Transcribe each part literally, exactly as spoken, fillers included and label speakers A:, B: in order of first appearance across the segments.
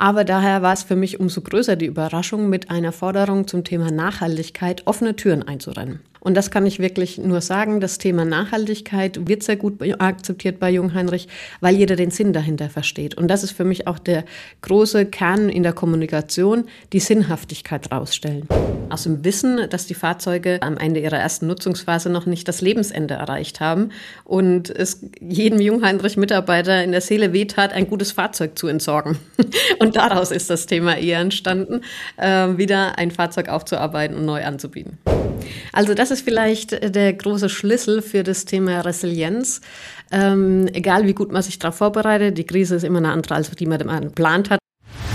A: Aber daher war es für mich umso größer die Überraschung, mit einer Forderung zum Thema Nachhaltigkeit offene Türen einzurennen. Und das kann ich wirklich nur sagen, das Thema Nachhaltigkeit wird sehr gut akzeptiert bei Jungheinrich, weil jeder den Sinn dahinter versteht. Und das ist für mich auch der große Kern in der Kommunikation, die Sinnhaftigkeit rausstellen. Aus dem Wissen, dass die Fahrzeuge am Ende ihrer ersten Nutzungsphase noch nicht das Lebensende erreicht haben und es jedem Jungheinrich-Mitarbeiter in der Seele wehtat, ein gutes Fahrzeug zu entsorgen. Und daraus ist das Thema eher entstanden, äh, wieder ein Fahrzeug aufzuarbeiten und neu anzubieten. Also das ist vielleicht der große Schlüssel für das Thema Resilienz. Ähm, egal wie gut man sich darauf vorbereitet, die Krise ist immer eine andere, als die man geplant hat.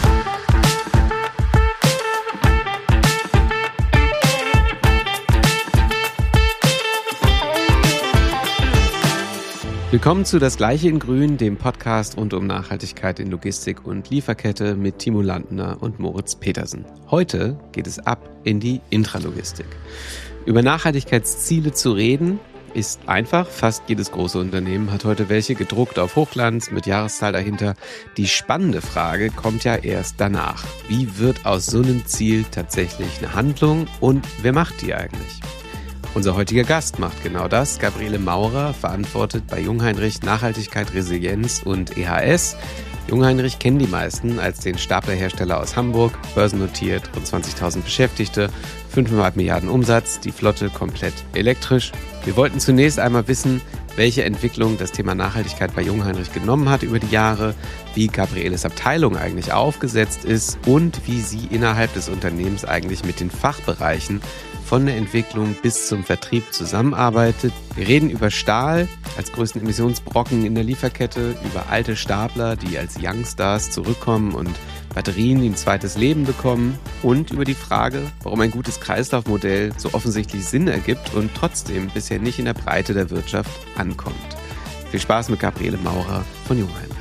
B: Willkommen zu Das Gleiche in Grün, dem Podcast rund um Nachhaltigkeit in Logistik und Lieferkette mit Timo Landner und Moritz Petersen. Heute geht es ab in die Intralogistik. Über Nachhaltigkeitsziele zu reden ist einfach. Fast jedes große Unternehmen hat heute welche gedruckt auf Hochglanz mit Jahreszahl dahinter. Die spannende Frage kommt ja erst danach. Wie wird aus so einem Ziel tatsächlich eine Handlung und wer macht die eigentlich? Unser heutiger Gast macht genau das. Gabriele Maurer verantwortet bei Jungheinrich Nachhaltigkeit, Resilienz und E H S. Jungheinrich kennen die meisten als den Staplerhersteller aus Hamburg, börsennotiert, rund zwanzigtausend Beschäftigte, fünfeinhalb Milliarden Umsatz, die Flotte komplett elektrisch. Wir wollten zunächst einmal wissen, welche Entwicklung das Thema Nachhaltigkeit bei Jungheinrich genommen hat über die Jahre, wie Gabrieles Abteilung eigentlich aufgesetzt ist und wie sie innerhalb des Unternehmens eigentlich mit den Fachbereichen von der Entwicklung bis zum Vertrieb zusammenarbeitet. Wir reden über Stahl als größten Emissionsbrocken in der Lieferkette, über alte Stapler, die als Youngstars zurückkommen und Batterien, die ein zweites Leben bekommen und über die Frage, warum ein gutes Kreislaufmodell so offensichtlich Sinn ergibt und trotzdem bisher nicht in der Breite der Wirtschaft ankommt. Viel Spaß mit Gabriele Maurer von Jungheinrich.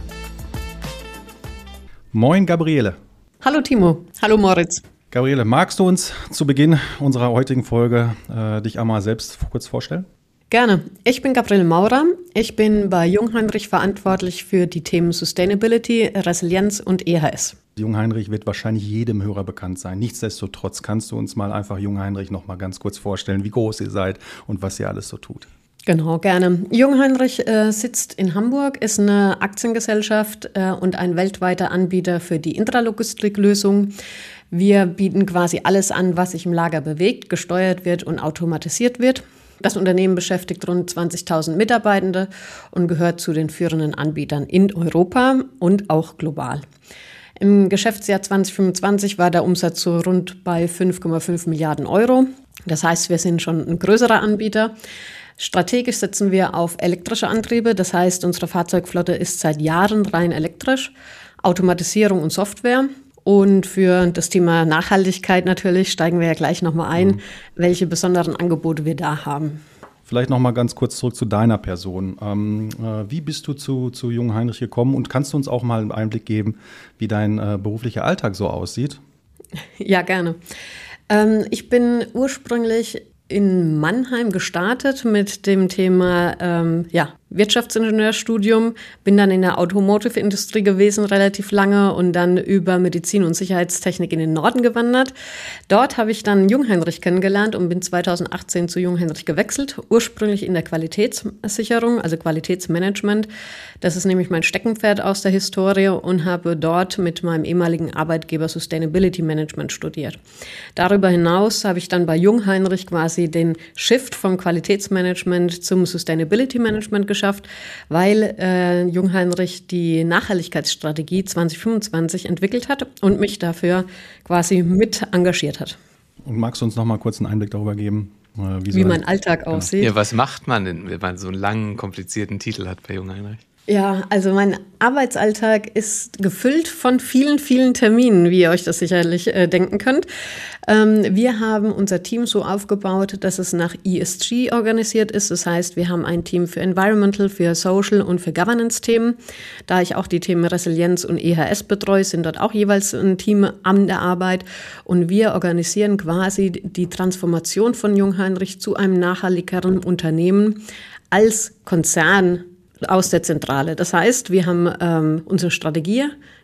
C: Moin Gabriele.
A: Hallo Timo. Hallo Moritz.
C: Gabriele, magst du uns zu Beginn unserer heutigen Folge äh, dich einmal selbst kurz vorstellen?
A: Gerne. Ich bin Gabriele Maurer. Ich bin bei Jungheinrich verantwortlich für die Themen Sustainability, Resilienz und E H S.
C: Jungheinrich wird wahrscheinlich jedem Hörer bekannt sein. Nichtsdestotrotz kannst du uns mal einfach Jungheinrich noch mal ganz kurz vorstellen, wie groß ihr seid und was ihr alles so tut.
A: Genau, gerne. Jungheinrich äh, sitzt in Hamburg, ist eine Aktiengesellschaft äh, und ein weltweiter Anbieter für die Intralogistiklösung. Wir bieten quasi alles an, was sich im Lager bewegt, gesteuert wird und automatisiert wird. Das Unternehmen beschäftigt rund zwanzigtausend Mitarbeitende und gehört zu den führenden Anbietern in Europa und auch global. Im Geschäftsjahr zwanzig fünfundzwanzig war der Umsatz so rund bei fünf Komma fünf Milliarden Euro. Das heißt, wir sind schon ein größerer Anbieter. Strategisch setzen wir auf elektrische Antriebe. Das heißt, unsere Fahrzeugflotte ist seit Jahren rein elektrisch. Automatisierung und Software. Und für das Thema Nachhaltigkeit natürlich steigen wir ja gleich nochmal ein, mhm. welche besonderen Angebote wir da haben.
C: Vielleicht nochmal ganz kurz zurück zu deiner Person. Ähm, äh, wie bist du zu, zu Jungheinrich gekommen und kannst du uns auch mal einen Einblick geben, wie dein äh, beruflicher Alltag so aussieht?
A: Ja, gerne. Ähm, ich bin ursprünglich in Mannheim gestartet mit dem Thema ähm, ja, Wirtschaftsingenieurstudium, bin dann in der Automotive-Industrie gewesen relativ lange und dann über Medizin und Sicherheitstechnik in den Norden gewandert. Dort habe ich dann Jungheinrich kennengelernt und bin zweitausendachtzehn zu Jungheinrich gewechselt, ursprünglich in der Qualitätssicherung, also Qualitätsmanagement. Das ist nämlich mein Steckenpferd aus der Historie und habe dort mit meinem ehemaligen Arbeitgeber Sustainability Management studiert. Darüber hinaus habe ich dann bei Jungheinrich quasi den Shift vom Qualitätsmanagement zum Sustainability Management geschafft. geschafft, weil äh, Jungheinrich die Nachhaltigkeitsstrategie zwanzig fünfundzwanzig entwickelt hat und mich dafür quasi mit engagiert hat.
C: Und magst du uns noch mal kurz einen Einblick darüber geben, äh, wie,
A: wie
C: so
A: mein Alltag genau. aussieht?
B: Ja, was macht man denn, wenn man so einen langen, komplizierten Titel hat bei Jungheinrich?
A: Ja, also mein Arbeitsalltag ist gefüllt von vielen, vielen Terminen, wie ihr euch das sicherlich äh, denken könnt. Ähm, wir haben unser Team so aufgebaut, dass es nach E S G organisiert ist. Das heißt, wir haben ein Team für Environmental, für Social und für Governance-Themen. Da ich auch die Themen Resilienz und E H S betreue, sind dort auch jeweils ein Team an der Arbeit. Und wir organisieren quasi die Transformation von Jungheinrich zu einem nachhaltigeren Unternehmen als Konzern aus der Zentrale. Das heißt, wir haben ähm, unsere Strategie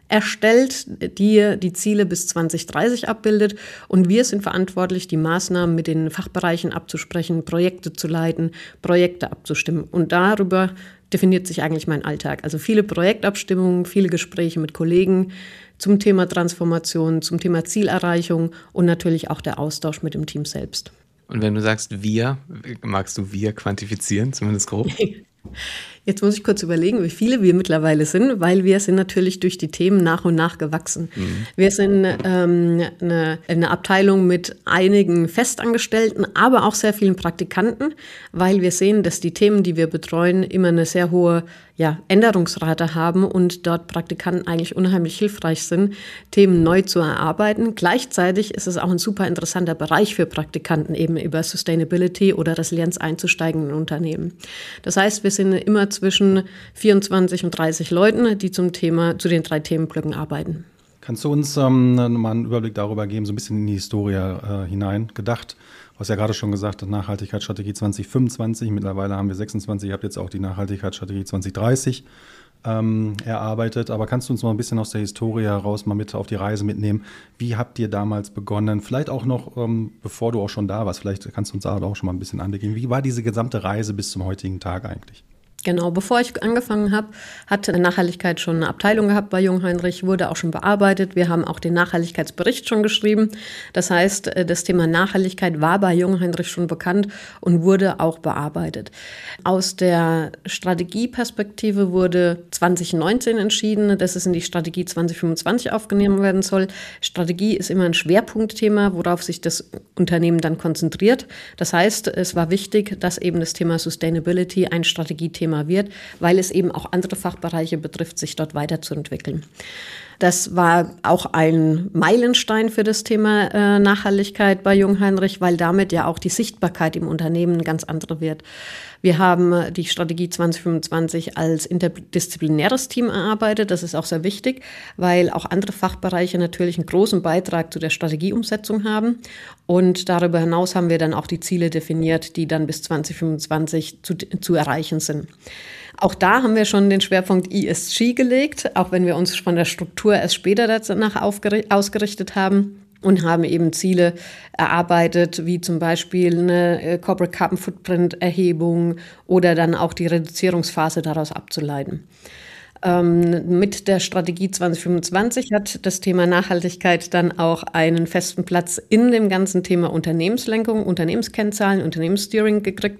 A: erstellt, die die Ziele bis zwanzig dreißig abbildet. Und wir sind verantwortlich, die Maßnahmen mit den Fachbereichen abzusprechen, Projekte zu leiten, Projekte abzustimmen. Und darüber definiert sich eigentlich mein Alltag. Also viele Projektabstimmungen, viele Gespräche mit Kollegen zum Thema Transformation, zum Thema Zielerreichung und natürlich auch der Austausch mit dem Team selbst.
B: Und wenn du sagst wir, magst du wir quantifizieren, zumindest grob?
A: Jetzt muss ich kurz überlegen, wie viele wir mittlerweile sind, weil wir sind natürlich durch die Themen nach und nach gewachsen. Mhm. Wir sind ähm, eine, eine Abteilung mit einigen Festangestellten, aber auch sehr vielen Praktikanten, weil wir sehen, dass die Themen, die wir betreuen, immer eine sehr hohe ja, Änderungsrate haben und dort Praktikanten eigentlich unheimlich hilfreich sind, Themen neu zu erarbeiten. Gleichzeitig ist es auch ein super interessanter Bereich für Praktikanten, eben über Sustainability oder Resilienz einzusteigen in Unternehmen. Das heißt, wir sind immer zwischen vierundzwanzig und dreißig Leuten, die zum Thema, zu den drei Themenblöcken arbeiten.
C: Kannst du uns ähm, mal einen Überblick darüber geben, so ein bisschen in die Historie äh, hinein gedacht? Du hast ja gerade schon gesagt, Nachhaltigkeitsstrategie zwanzig fünfundzwanzig, mittlerweile haben wir sechsundzwanzig, ihr habt jetzt auch die Nachhaltigkeitsstrategie zwanzig dreißig ähm, erarbeitet. Aber kannst du uns mal ein bisschen aus der Historie heraus mal mit auf die Reise mitnehmen? Wie habt ihr damals begonnen? Vielleicht auch noch, ähm, bevor du auch schon da warst, vielleicht kannst du uns da auch schon mal ein bisschen Einblick geben. Wie war diese gesamte Reise bis zum heutigen Tag eigentlich?
A: Genau, bevor ich angefangen habe, hat Nachhaltigkeit schon eine Abteilung gehabt bei Jungheinrich, wurde auch schon bearbeitet. Wir haben auch den Nachhaltigkeitsbericht schon geschrieben. Das heißt, das Thema Nachhaltigkeit war bei Jungheinrich schon bekannt und wurde auch bearbeitet. Aus der Strategieperspektive wurde zwanzig neunzehn entschieden, dass es in die Strategie zwanzig fünfundzwanzig aufgenommen werden soll. Strategie ist immer ein Schwerpunktthema, worauf sich das Unternehmen dann konzentriert. Das heißt, es war wichtig, dass eben das Thema Sustainability ein Strategiethema wird, weil es eben auch andere Fachbereiche betrifft, sich dort weiterzuentwickeln. Das war auch ein Meilenstein für das Thema äh, Nachhaltigkeit bei Jungheinrich, weil damit ja auch die Sichtbarkeit im Unternehmen eine ganz andere wird. Wir haben die Strategie zwanzig fünfundzwanzig als interdisziplinäres Team erarbeitet. Das ist auch sehr wichtig, weil auch andere Fachbereiche natürlich einen großen Beitrag zu der Strategieumsetzung haben. Und darüber hinaus haben wir dann auch die Ziele definiert, die dann bis zwanzig fünfundzwanzig zu, zu erreichen sind. Auch da haben wir schon den Schwerpunkt E S G gelegt, auch wenn wir uns von der Struktur erst später danach ausgerichtet haben. Und haben eben Ziele erarbeitet, wie zum Beispiel eine Corporate Carbon Footprint Erhebung oder dann auch die Reduzierungsphase daraus abzuleiten. Ähm, mit der Strategie zwanzig fünfundzwanzig hat das Thema Nachhaltigkeit dann auch einen festen Platz in dem ganzen Thema Unternehmenslenkung, Unternehmenskennzahlen, Unternehmenssteering gekriegt.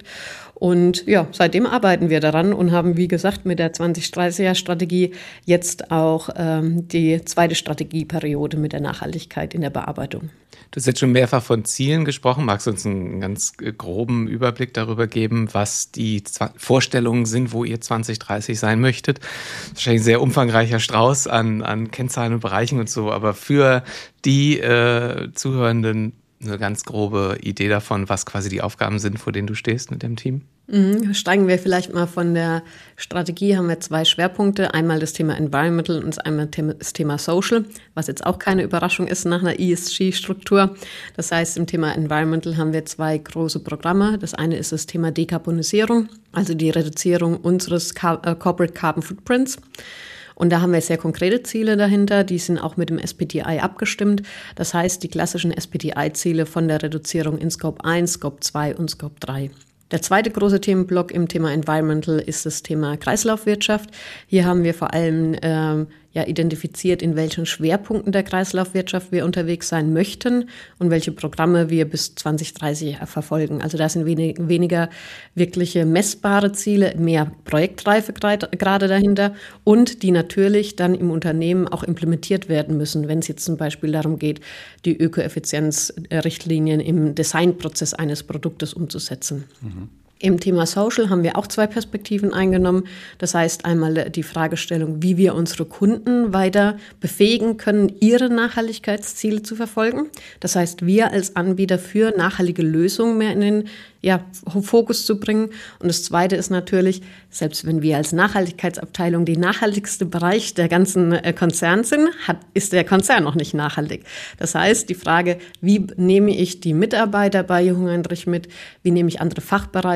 A: Und ja, seitdem arbeiten wir daran und haben, wie gesagt, mit der zwanzig dreißiger Strategie jetzt auch ähm, die zweite Strategieperiode mit der Nachhaltigkeit in der Bearbeitung.
B: Du hast jetzt schon mehrfach von Zielen gesprochen. Magst du uns einen ganz groben Überblick darüber geben, was die Vorstellungen sind, wo ihr zwanzig dreißig sein möchtet? Wahrscheinlich ein sehr umfangreicher Strauß an, an Kennzahlen und Bereichen und so, aber für die äh, Zuhörenden eine ganz grobe Idee davon, was quasi die Aufgaben sind, vor denen du stehst mit dem Team?
A: Mhm. Steigen wir vielleicht mal von der Strategie, haben wir zwei Schwerpunkte. Einmal das Thema Environmental und einmal das Thema Social, was jetzt auch keine Überraschung ist nach einer E S G-Struktur. Das heißt, im Thema Environmental haben wir zwei große Programme. Das eine ist das Thema Dekarbonisierung, also die Reduzierung unseres Corporate Carbon Footprints. Und da haben wir sehr konkrete Ziele dahinter, die sind auch mit dem S B T I abgestimmt. Das heißt, die klassischen S B T I-Ziele von der Reduzierung in Scope eins, Scope zwei und Scope drei. Der zweite große Themenblock im Thema Environmental ist das Thema Kreislaufwirtschaft. Hier haben wir vor allem ähm, ja, identifiziert, in welchen Schwerpunkten der Kreislaufwirtschaft wir unterwegs sein möchten und welche Programme wir bis zwanzig dreißig verfolgen. Also da sind wenig, weniger wirkliche messbare Ziele, mehr Projektreife gerade dahinter und die natürlich dann im Unternehmen auch implementiert werden müssen, wenn es jetzt zum Beispiel darum geht, die Ökoeffizienzrichtlinien im Designprozess eines Produktes umzusetzen. Mhm. Im Thema Social haben wir auch zwei Perspektiven eingenommen. Das heißt einmal die Fragestellung, wie wir unsere Kunden weiter befähigen können, ihre Nachhaltigkeitsziele zu verfolgen. Das heißt, wir als Anbieter für nachhaltige Lösungen mehr in den ja, Fokus zu bringen. Und das Zweite ist natürlich, selbst wenn wir als Nachhaltigkeitsabteilung der nachhaltigste Bereich der ganzen Konzern sind, hat, ist der Konzern noch nicht nachhaltig. Das heißt, die Frage, wie nehme ich die Mitarbeiter bei Jungheinrich mit, wie nehme ich andere Fachbereiche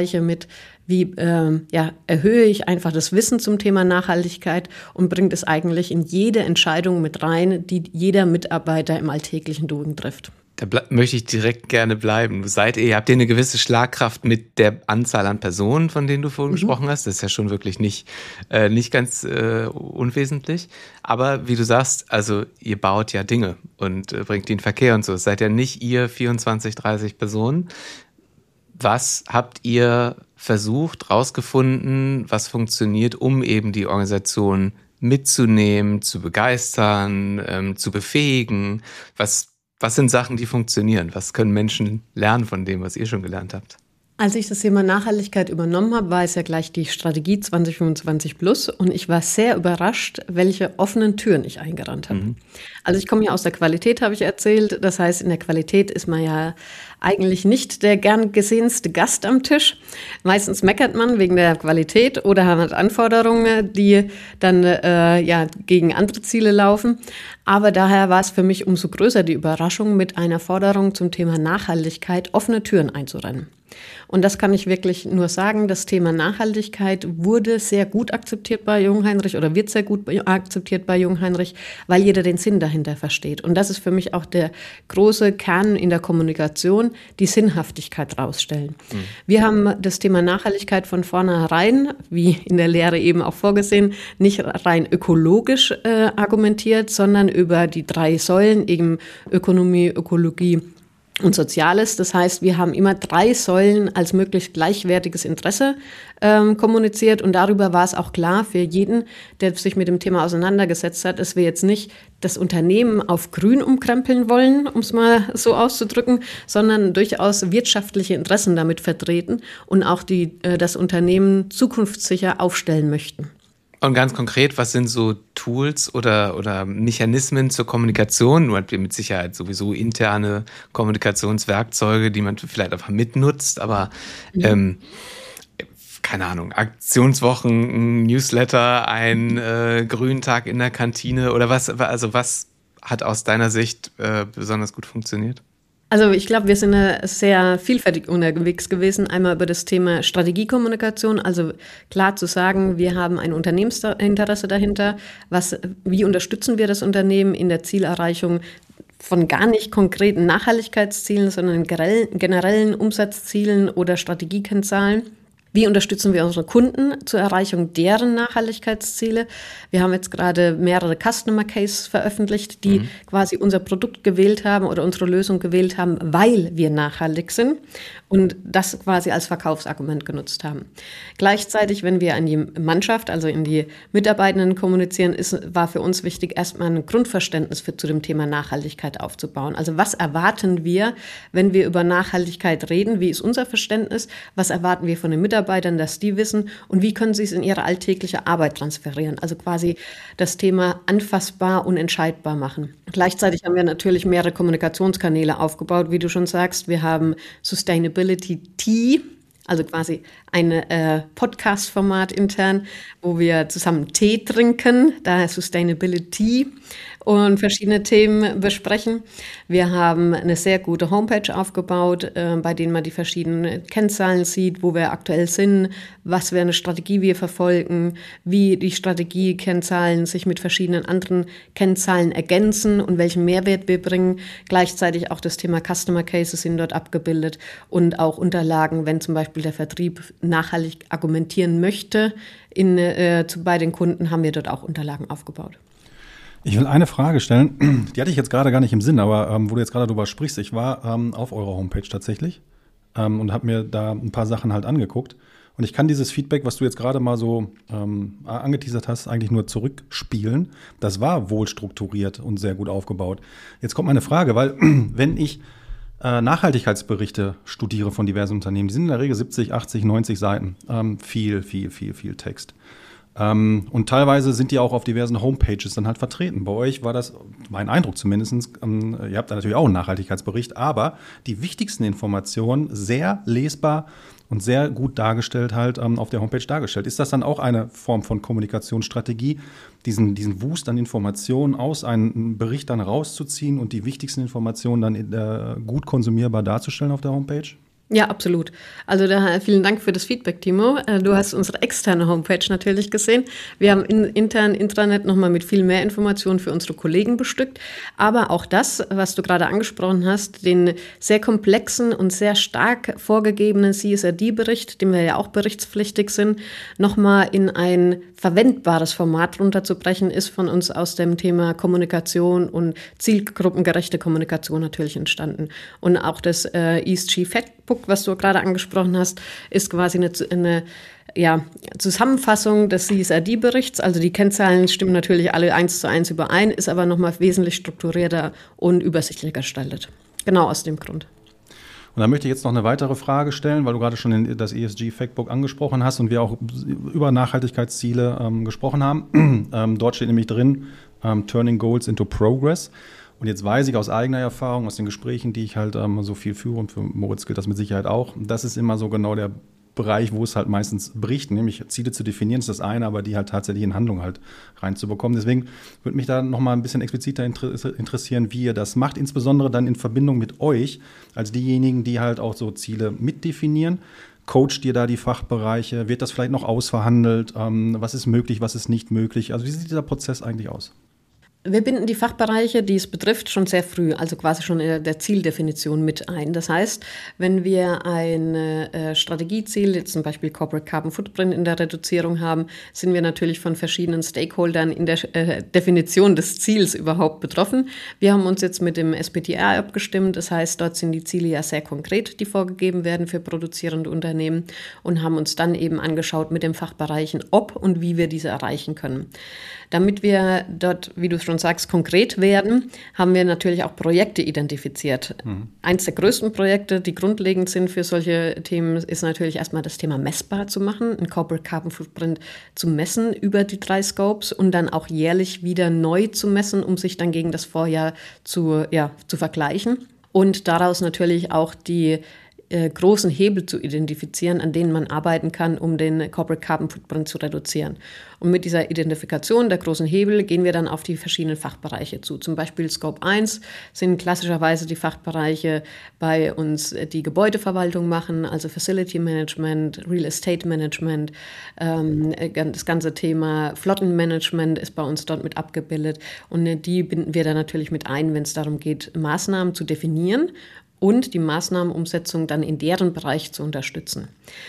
A: Bereiche mit, wie äh, ja, erhöhe ich einfach das Wissen zum Thema Nachhaltigkeit und bringt es eigentlich in jede Entscheidung mit rein, die jeder Mitarbeiter im alltäglichen Doing trifft.
B: Da ble- möchte ich direkt gerne bleiben. Seid ihr, habt ihr eine gewisse Schlagkraft mit der Anzahl an Personen, von denen du vorhin mhm. gesprochen hast? Das ist ja schon wirklich nicht, äh, nicht ganz äh, unwesentlich. Aber wie du sagst, also ihr baut ja Dinge und äh, bringt die in den Verkehr und so. Es seid ja nicht ihr vierundzwanzig, dreißig Personen. Was habt ihr versucht, rausgefunden, was funktioniert, um eben die Organisation mitzunehmen, zu begeistern, ähm, zu befähigen? Was Was sind Sachen, die funktionieren? Was können Menschen lernen von dem, was ihr schon gelernt habt?
A: Als ich das Thema Nachhaltigkeit übernommen habe, war es ja gleich die Strategie zwanzig fünfundzwanzig plus und ich war sehr überrascht, welche offenen Türen ich eingerannt habe. Mhm. Also ich komme ja aus der Qualität, habe ich erzählt. Das heißt, in der Qualität ist man ja eigentlich nicht der gern gesehenste Gast am Tisch. Meistens meckert man wegen der Qualität oder hat Anforderungen, die dann äh, ja gegen andere Ziele laufen. Aber daher war es für mich umso größer die Überraschung, mit einer Forderung zum Thema Nachhaltigkeit offene Türen einzurennen. Und das kann ich wirklich nur sagen, das Thema Nachhaltigkeit wurde sehr gut akzeptiert bei Jungheinrich oder wird sehr gut akzeptiert bei Jungheinrich, weil jeder den Sinn dahinter versteht. Und das ist für mich auch der große Kern in der Kommunikation, die Sinnhaftigkeit rausstellen. Mhm. Wir haben das Thema Nachhaltigkeit von vornherein, wie in der Lehre eben auch vorgesehen, nicht rein ökologisch äh, argumentiert, sondern über die drei Säulen, eben Ökonomie, Ökologie und Soziales. Das heißt, wir haben immer drei Säulen als möglichst gleichwertiges Interesse ähm, kommuniziert und darüber war es auch klar für jeden, der sich mit dem Thema auseinandergesetzt hat, dass wir jetzt nicht das Unternehmen auf grün umkrempeln wollen, um es mal so auszudrücken, sondern durchaus wirtschaftliche Interessen damit vertreten und auch die, äh, das Unternehmen zukunftssicher aufstellen möchten.
B: Und ganz konkret, was sind so Tools oder, oder Mechanismen zur Kommunikation? Du hast mit Sicherheit sowieso interne Kommunikationswerkzeuge, die man vielleicht einfach mitnutzt, aber mhm. ähm, keine Ahnung, Aktionswochen, ein Newsletter, ein äh, Grüntag in der Kantine oder was, also was hat aus deiner Sicht äh, besonders gut funktioniert?
A: Also ich glaube, wir sind sehr vielfältig unterwegs gewesen. Einmal über das Thema Strategiekommunikation, also klar zu sagen, wir haben ein Unternehmensinteresse dahinter. Was, wie unterstützen wir das Unternehmen in der Zielerreichung von gar nicht konkreten Nachhaltigkeitszielen, sondern generellen Umsatzzielen oder Strategiekennzahlen? Wie unterstützen wir unsere Kunden zur Erreichung deren Nachhaltigkeitsziele? Wir haben jetzt gerade mehrere Customer Cases veröffentlicht, die mhm. quasi unser Produkt gewählt haben oder unsere Lösung gewählt haben, weil wir nachhaltig sind und das quasi als Verkaufsargument genutzt haben. Gleichzeitig, wenn wir an die Mannschaft, also in die Mitarbeitenden kommunizieren, ist, war für uns wichtig, erstmal ein Grundverständnis für, zu dem Thema Nachhaltigkeit aufzubauen. Also was erwarten wir, wenn wir über Nachhaltigkeit reden? Wie ist unser Verständnis? Was erwarten wir von den Mitarbeitern, dass die wissen? Und wie können sie es in ihre alltägliche Arbeit transferieren? Also quasi das Thema anfassbar und entscheidbar machen. Gleichzeitig haben wir natürlich mehrere Kommunikationskanäle aufgebaut, wie du schon sagst. Wir haben Sustainability Tea, also quasi ein äh, Podcast-Format intern, wo wir zusammen Tee trinken, daher Sustainability und verschiedene Themen besprechen. Wir haben eine sehr gute Homepage aufgebaut, äh, bei denen man die verschiedenen Kennzahlen sieht, wo wir aktuell sind, was für eine Strategie wir verfolgen, wie die Strategiekennzahlen sich mit verschiedenen anderen Kennzahlen ergänzen und welchen Mehrwert wir bringen. Gleichzeitig auch das Thema Customer Cases sind dort abgebildet und auch Unterlagen, wenn zum Beispiel der Vertrieb nachhaltig argumentieren möchte. In, äh, zu, bei den Kunden haben wir dort auch Unterlagen aufgebaut.
C: Ich will eine Frage stellen, die hatte ich jetzt gerade gar nicht im Sinn, aber ähm, wo du jetzt gerade drüber sprichst, ich war ähm, auf eurer Homepage tatsächlich ähm, und habe mir da ein paar Sachen halt angeguckt. Und ich kann dieses Feedback, was du jetzt gerade mal so ähm, angeteasert hast, eigentlich nur zurückspielen. Das war wohl strukturiert und sehr gut aufgebaut. Jetzt kommt meine Frage, weil wenn ich äh, Nachhaltigkeitsberichte studiere von diversen Unternehmen, die sind in der Regel siebzig, achtzig, neunzig Seiten. Ähm, viel, viel, viel, viel Text. Ähm, und teilweise sind die auch auf diversen Homepages dann halt vertreten. Bei euch war das, mein Eindruck zumindest, ähm, ihr habt da natürlich auch einen Nachhaltigkeitsbericht, aber die wichtigsten Informationen sehr lesbar und sehr gut dargestellt halt ähm, auf der Homepage dargestellt. Ist das dann auch eine Form von Kommunikationsstrategie, diesen, diesen Wust an Informationen aus einem Bericht dann rauszuziehen und die wichtigsten Informationen dann äh, gut konsumierbar darzustellen auf der Homepage?
A: Ja, absolut. Also da, vielen Dank für das Feedback, Timo. Du hast unsere externe Homepage natürlich gesehen. Wir haben in, intern Intranet nochmal mit viel mehr Informationen für unsere Kollegen bestückt. Aber auch das, was du gerade angesprochen hast, den sehr komplexen und sehr stark vorgegebenen C S R D-Bericht, dem wir ja auch berichtspflichtig sind, nochmal in ein verwendbares Format runterzubrechen, ist von uns aus dem Thema Kommunikation und zielgruppengerechte Kommunikation natürlich entstanden. Und auch das äh, E S G-Factbook, was du gerade angesprochen hast, ist quasi eine, eine ja, Zusammenfassung des C S R D-Berichts. Also die Kennzahlen stimmen natürlich alle eins zu eins überein, ist aber nochmal wesentlich strukturierter und übersichtlicher gestaltet. Genau aus dem Grund.
C: Und da möchte ich jetzt noch eine weitere Frage stellen, weil du gerade schon das E S G-Factbook angesprochen hast und wir auch über Nachhaltigkeitsziele ähm, gesprochen haben. ähm, dort steht nämlich drin, ähm, Turning Goals into Progress. Und jetzt weiß ich aus eigener Erfahrung, aus den Gesprächen, die ich halt ähm, so viel führe, und für Moritz gilt das mit Sicherheit auch, das ist immer so genau der Bereich, wo es halt meistens bricht, nämlich Ziele zu definieren, ist das eine, aber die halt tatsächlich in Handlung halt reinzubekommen. Deswegen würde mich da nochmal ein bisschen expliziter interessieren, wie ihr das macht, insbesondere dann in Verbindung mit euch, als diejenigen, die halt auch so Ziele mitdefinieren. Coacht ihr da die Fachbereiche? Wird das vielleicht noch ausverhandelt? Ähm, was ist möglich, was ist nicht möglich? Also wie sieht dieser Prozess eigentlich aus?
A: Wir binden die Fachbereiche, die es betrifft, schon sehr früh, also quasi schon in der Zieldefinition mit ein. Das heißt, wenn wir ein äh, Strategieziel, jetzt zum Beispiel Corporate Carbon Footprint in der Reduzierung haben, sind wir natürlich von verschiedenen Stakeholdern in der äh, Definition des Ziels überhaupt betroffen. Wir haben uns jetzt mit dem S B T R abgestimmt, das heißt, dort sind die Ziele ja sehr konkret, die vorgegeben werden für produzierende Unternehmen und haben uns dann eben angeschaut mit den Fachbereichen, ob und wie wir diese erreichen können. Damit wir dort, wie du schon sagst, konkret werden, haben wir natürlich auch Projekte identifiziert. Mhm. Eins der größten Projekte, die grundlegend sind für solche Themen, ist natürlich erstmal das Thema messbar zu machen, einen Corporate Carbon Footprint zu messen über die drei Scopes und dann auch jährlich wieder neu zu messen, um sich dann gegen das Vorjahr zu, ja, zu vergleichen. Und daraus natürlich auch die Äh, großen Hebel zu identifizieren, an denen man arbeiten kann, um den Corporate Carbon Footprint zu reduzieren. Und mit dieser Identifikation der großen Hebel gehen wir dann auf die verschiedenen Fachbereiche zu. Zum Beispiel Scope eins sind klassischerweise die Fachbereiche bei uns, die Gebäudeverwaltung machen, also Facility Management, Real Estate Management, ähm, das ganze Thema Flottenmanagement ist bei uns dort mit abgebildet. Und die binden wir dann natürlich mit ein, wenn es darum geht, Maßnahmen zu definieren und die Maßnahmenumsetzung dann in deren Bereich zu unterstützen.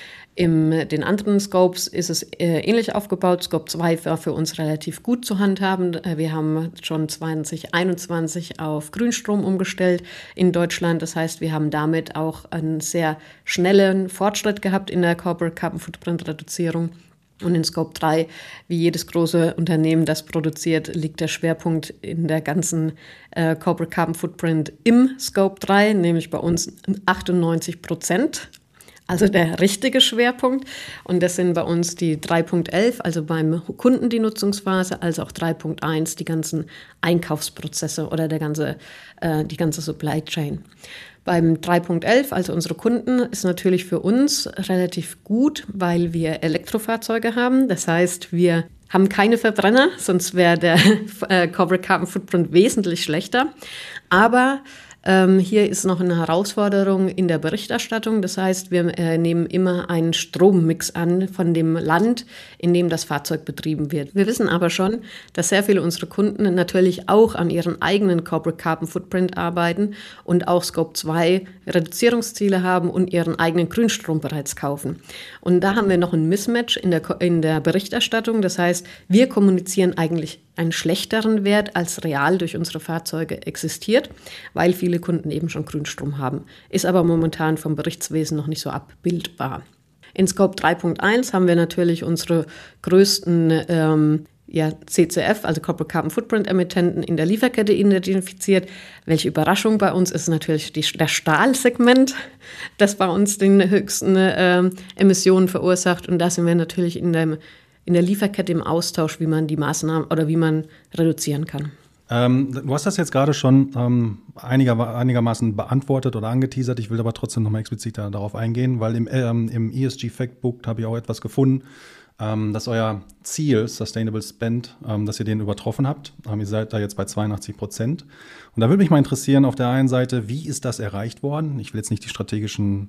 A: In den anderen Scopes ist es äh, ähnlich aufgebaut. Scope zwei war für uns relativ gut zu handhaben. Wir haben schon zwanzig einundzwanzig auf Grünstrom umgestellt in Deutschland. Das heißt, wir haben damit auch einen sehr schnellen Fortschritt gehabt in der Corporate Carbon Footprint Reduzierung. Und in Scope drei, wie jedes große Unternehmen, das produziert, liegt der Schwerpunkt in der ganzen äh, Corporate Carbon Footprint im Scope drei, nämlich bei uns achtundneunzig Prozent, also der richtige Schwerpunkt. Und das sind bei uns die drei Punkt elf, also beim Kunden die Nutzungsphase, als auch drei Punkt eins, die ganzen Einkaufsprozesse oder der ganze, äh, die ganze Supply Chain. Beim drei Punkt elf, also unsere Kunden, ist natürlich für uns relativ gut, weil wir Elektrofahrzeuge haben. Das heißt, wir haben keine Verbrenner, sonst wäre der äh, Corporate Carbon Footprint wesentlich schlechter. Aber ähm, hier ist noch eine Herausforderung in der Berichterstattung. Das heißt, wir äh, nehmen immer einen Strommix an von dem Land, in dem das Fahrzeug betrieben wird. Wir wissen aber schon, dass sehr viele unserer Kunden natürlich auch an ihren eigenen Corporate Carbon Footprint arbeiten und auch Scope zwei Reduzierungsziele haben und ihren eigenen Grünstrom bereits kaufen. Und da haben wir noch ein Mismatch in der, in der Berichterstattung. Das heißt, wir kommunizieren eigentlich einen schlechteren Wert als real durch unsere Fahrzeuge existiert, weil viele Kunden eben schon Grünstrom haben. Ist aber momentan vom Berichtswesen noch nicht so abbildbar. In Scope drei Punkt eins haben wir natürlich unsere größten ähm, ja, C C F, also Corporate Carbon Footprint Emittenten in der Lieferkette identifiziert. Welche Überraschung bei uns ist natürlich die, der Stahlsegment, das bei uns den höchsten äh, Emissionen verursacht. Und da sind wir natürlich in dem in der Lieferkette im Austausch, wie man die Maßnahmen oder wie man reduzieren kann.
C: Ähm, du hast das jetzt gerade schon ähm, einiger, einigermaßen beantwortet oder angeteasert. Ich will aber trotzdem noch mal explizit darauf eingehen, weil im, ähm, im E S G Factbook habe ich auch etwas gefunden, ähm, dass euer Ziel, Sustainable Spend, ähm, dass ihr den übertroffen habt. Ähm, ihr seid da jetzt bei zweiundachtzig Prozent. Und da würde mich mal interessieren, auf der einen Seite, wie ist das erreicht worden? Ich will jetzt nicht die strategischen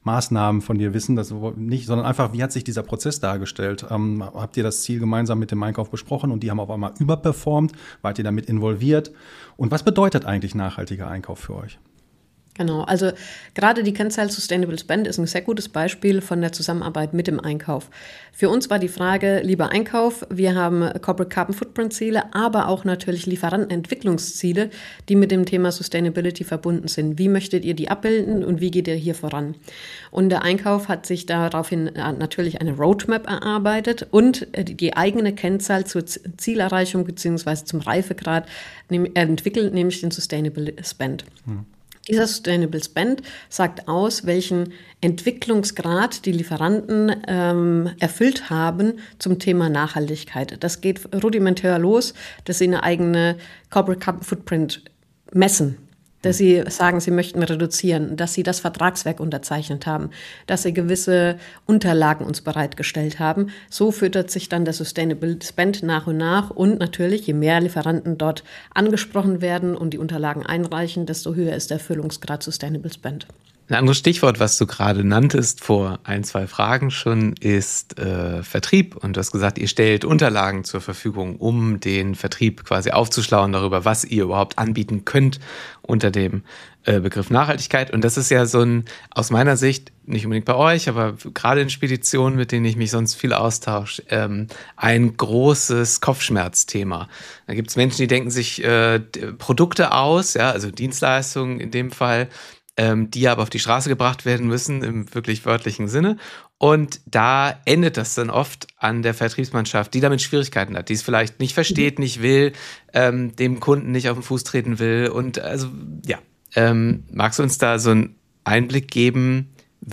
C: Maßnahmen von dir wissen, das nicht, sondern einfach, wie hat sich dieser Prozess dargestellt? Ähm, habt ihr das Ziel gemeinsam mit dem Einkauf besprochen und die haben auf einmal überperformt? Wart ihr damit involviert? Und was bedeutet eigentlich nachhaltiger Einkauf für euch?
A: Genau, also gerade die Kennzahl Sustainable Spend ist ein sehr gutes Beispiel von der Zusammenarbeit mit dem Einkauf. Für uns war die Frage, lieber Einkauf, wir haben Corporate Carbon Footprint Ziele, aber auch natürlich Lieferantenentwicklungsziele, die mit dem Thema Sustainability verbunden sind. Wie möchtet ihr die abbilden und wie geht ihr hier voran? Und der Einkauf hat sich daraufhin natürlich eine Roadmap erarbeitet und die eigene Kennzahl zur Zielerreichung bzw. zum Reifegrad entwickelt, nämlich den Sustainable Spend. Hm. Dieser Sustainable Spend sagt aus, welchen Entwicklungsgrad die Lieferanten ähm, erfüllt haben zum Thema Nachhaltigkeit. Das geht rudimentär los, dass sie eine eigene Corporate Carbon Footprint messen, dass sie sagen, sie möchten reduzieren, dass sie das Vertragswerk unterzeichnet haben, dass sie gewisse Unterlagen uns bereitgestellt haben. So füttert sich dann der Sustainable Spend nach und nach und natürlich, je mehr Lieferanten dort angesprochen werden und die Unterlagen einreichen, desto höher ist der Erfüllungsgrad Sustainable Spend.
B: Ein anderes Stichwort, was du gerade nanntest vor ein, zwei Fragen schon, ist äh, Vertrieb. Und du hast gesagt, ihr stellt Unterlagen zur Verfügung, um den Vertrieb quasi aufzuschlauen darüber, was ihr überhaupt anbieten könnt unter dem äh, Begriff Nachhaltigkeit. Und das ist ja so ein, aus meiner Sicht, nicht unbedingt bei euch, aber gerade in Speditionen, mit denen ich mich sonst viel austausche, ähm, ein großes Kopfschmerzthema. Da gibt es Menschen, die denken sich äh, Produkte aus, ja, also Dienstleistungen in dem Fall, Ähm, die aber auf die Straße gebracht werden müssen, im wirklich wörtlichen Sinne. Und da endet das dann oft an der Vertriebsmannschaft, die damit Schwierigkeiten hat, die es vielleicht nicht versteht, nicht will, ähm, dem Kunden nicht auf den Fuß treten will. Und also, ja, ähm, magst du uns da so einen Einblick geben,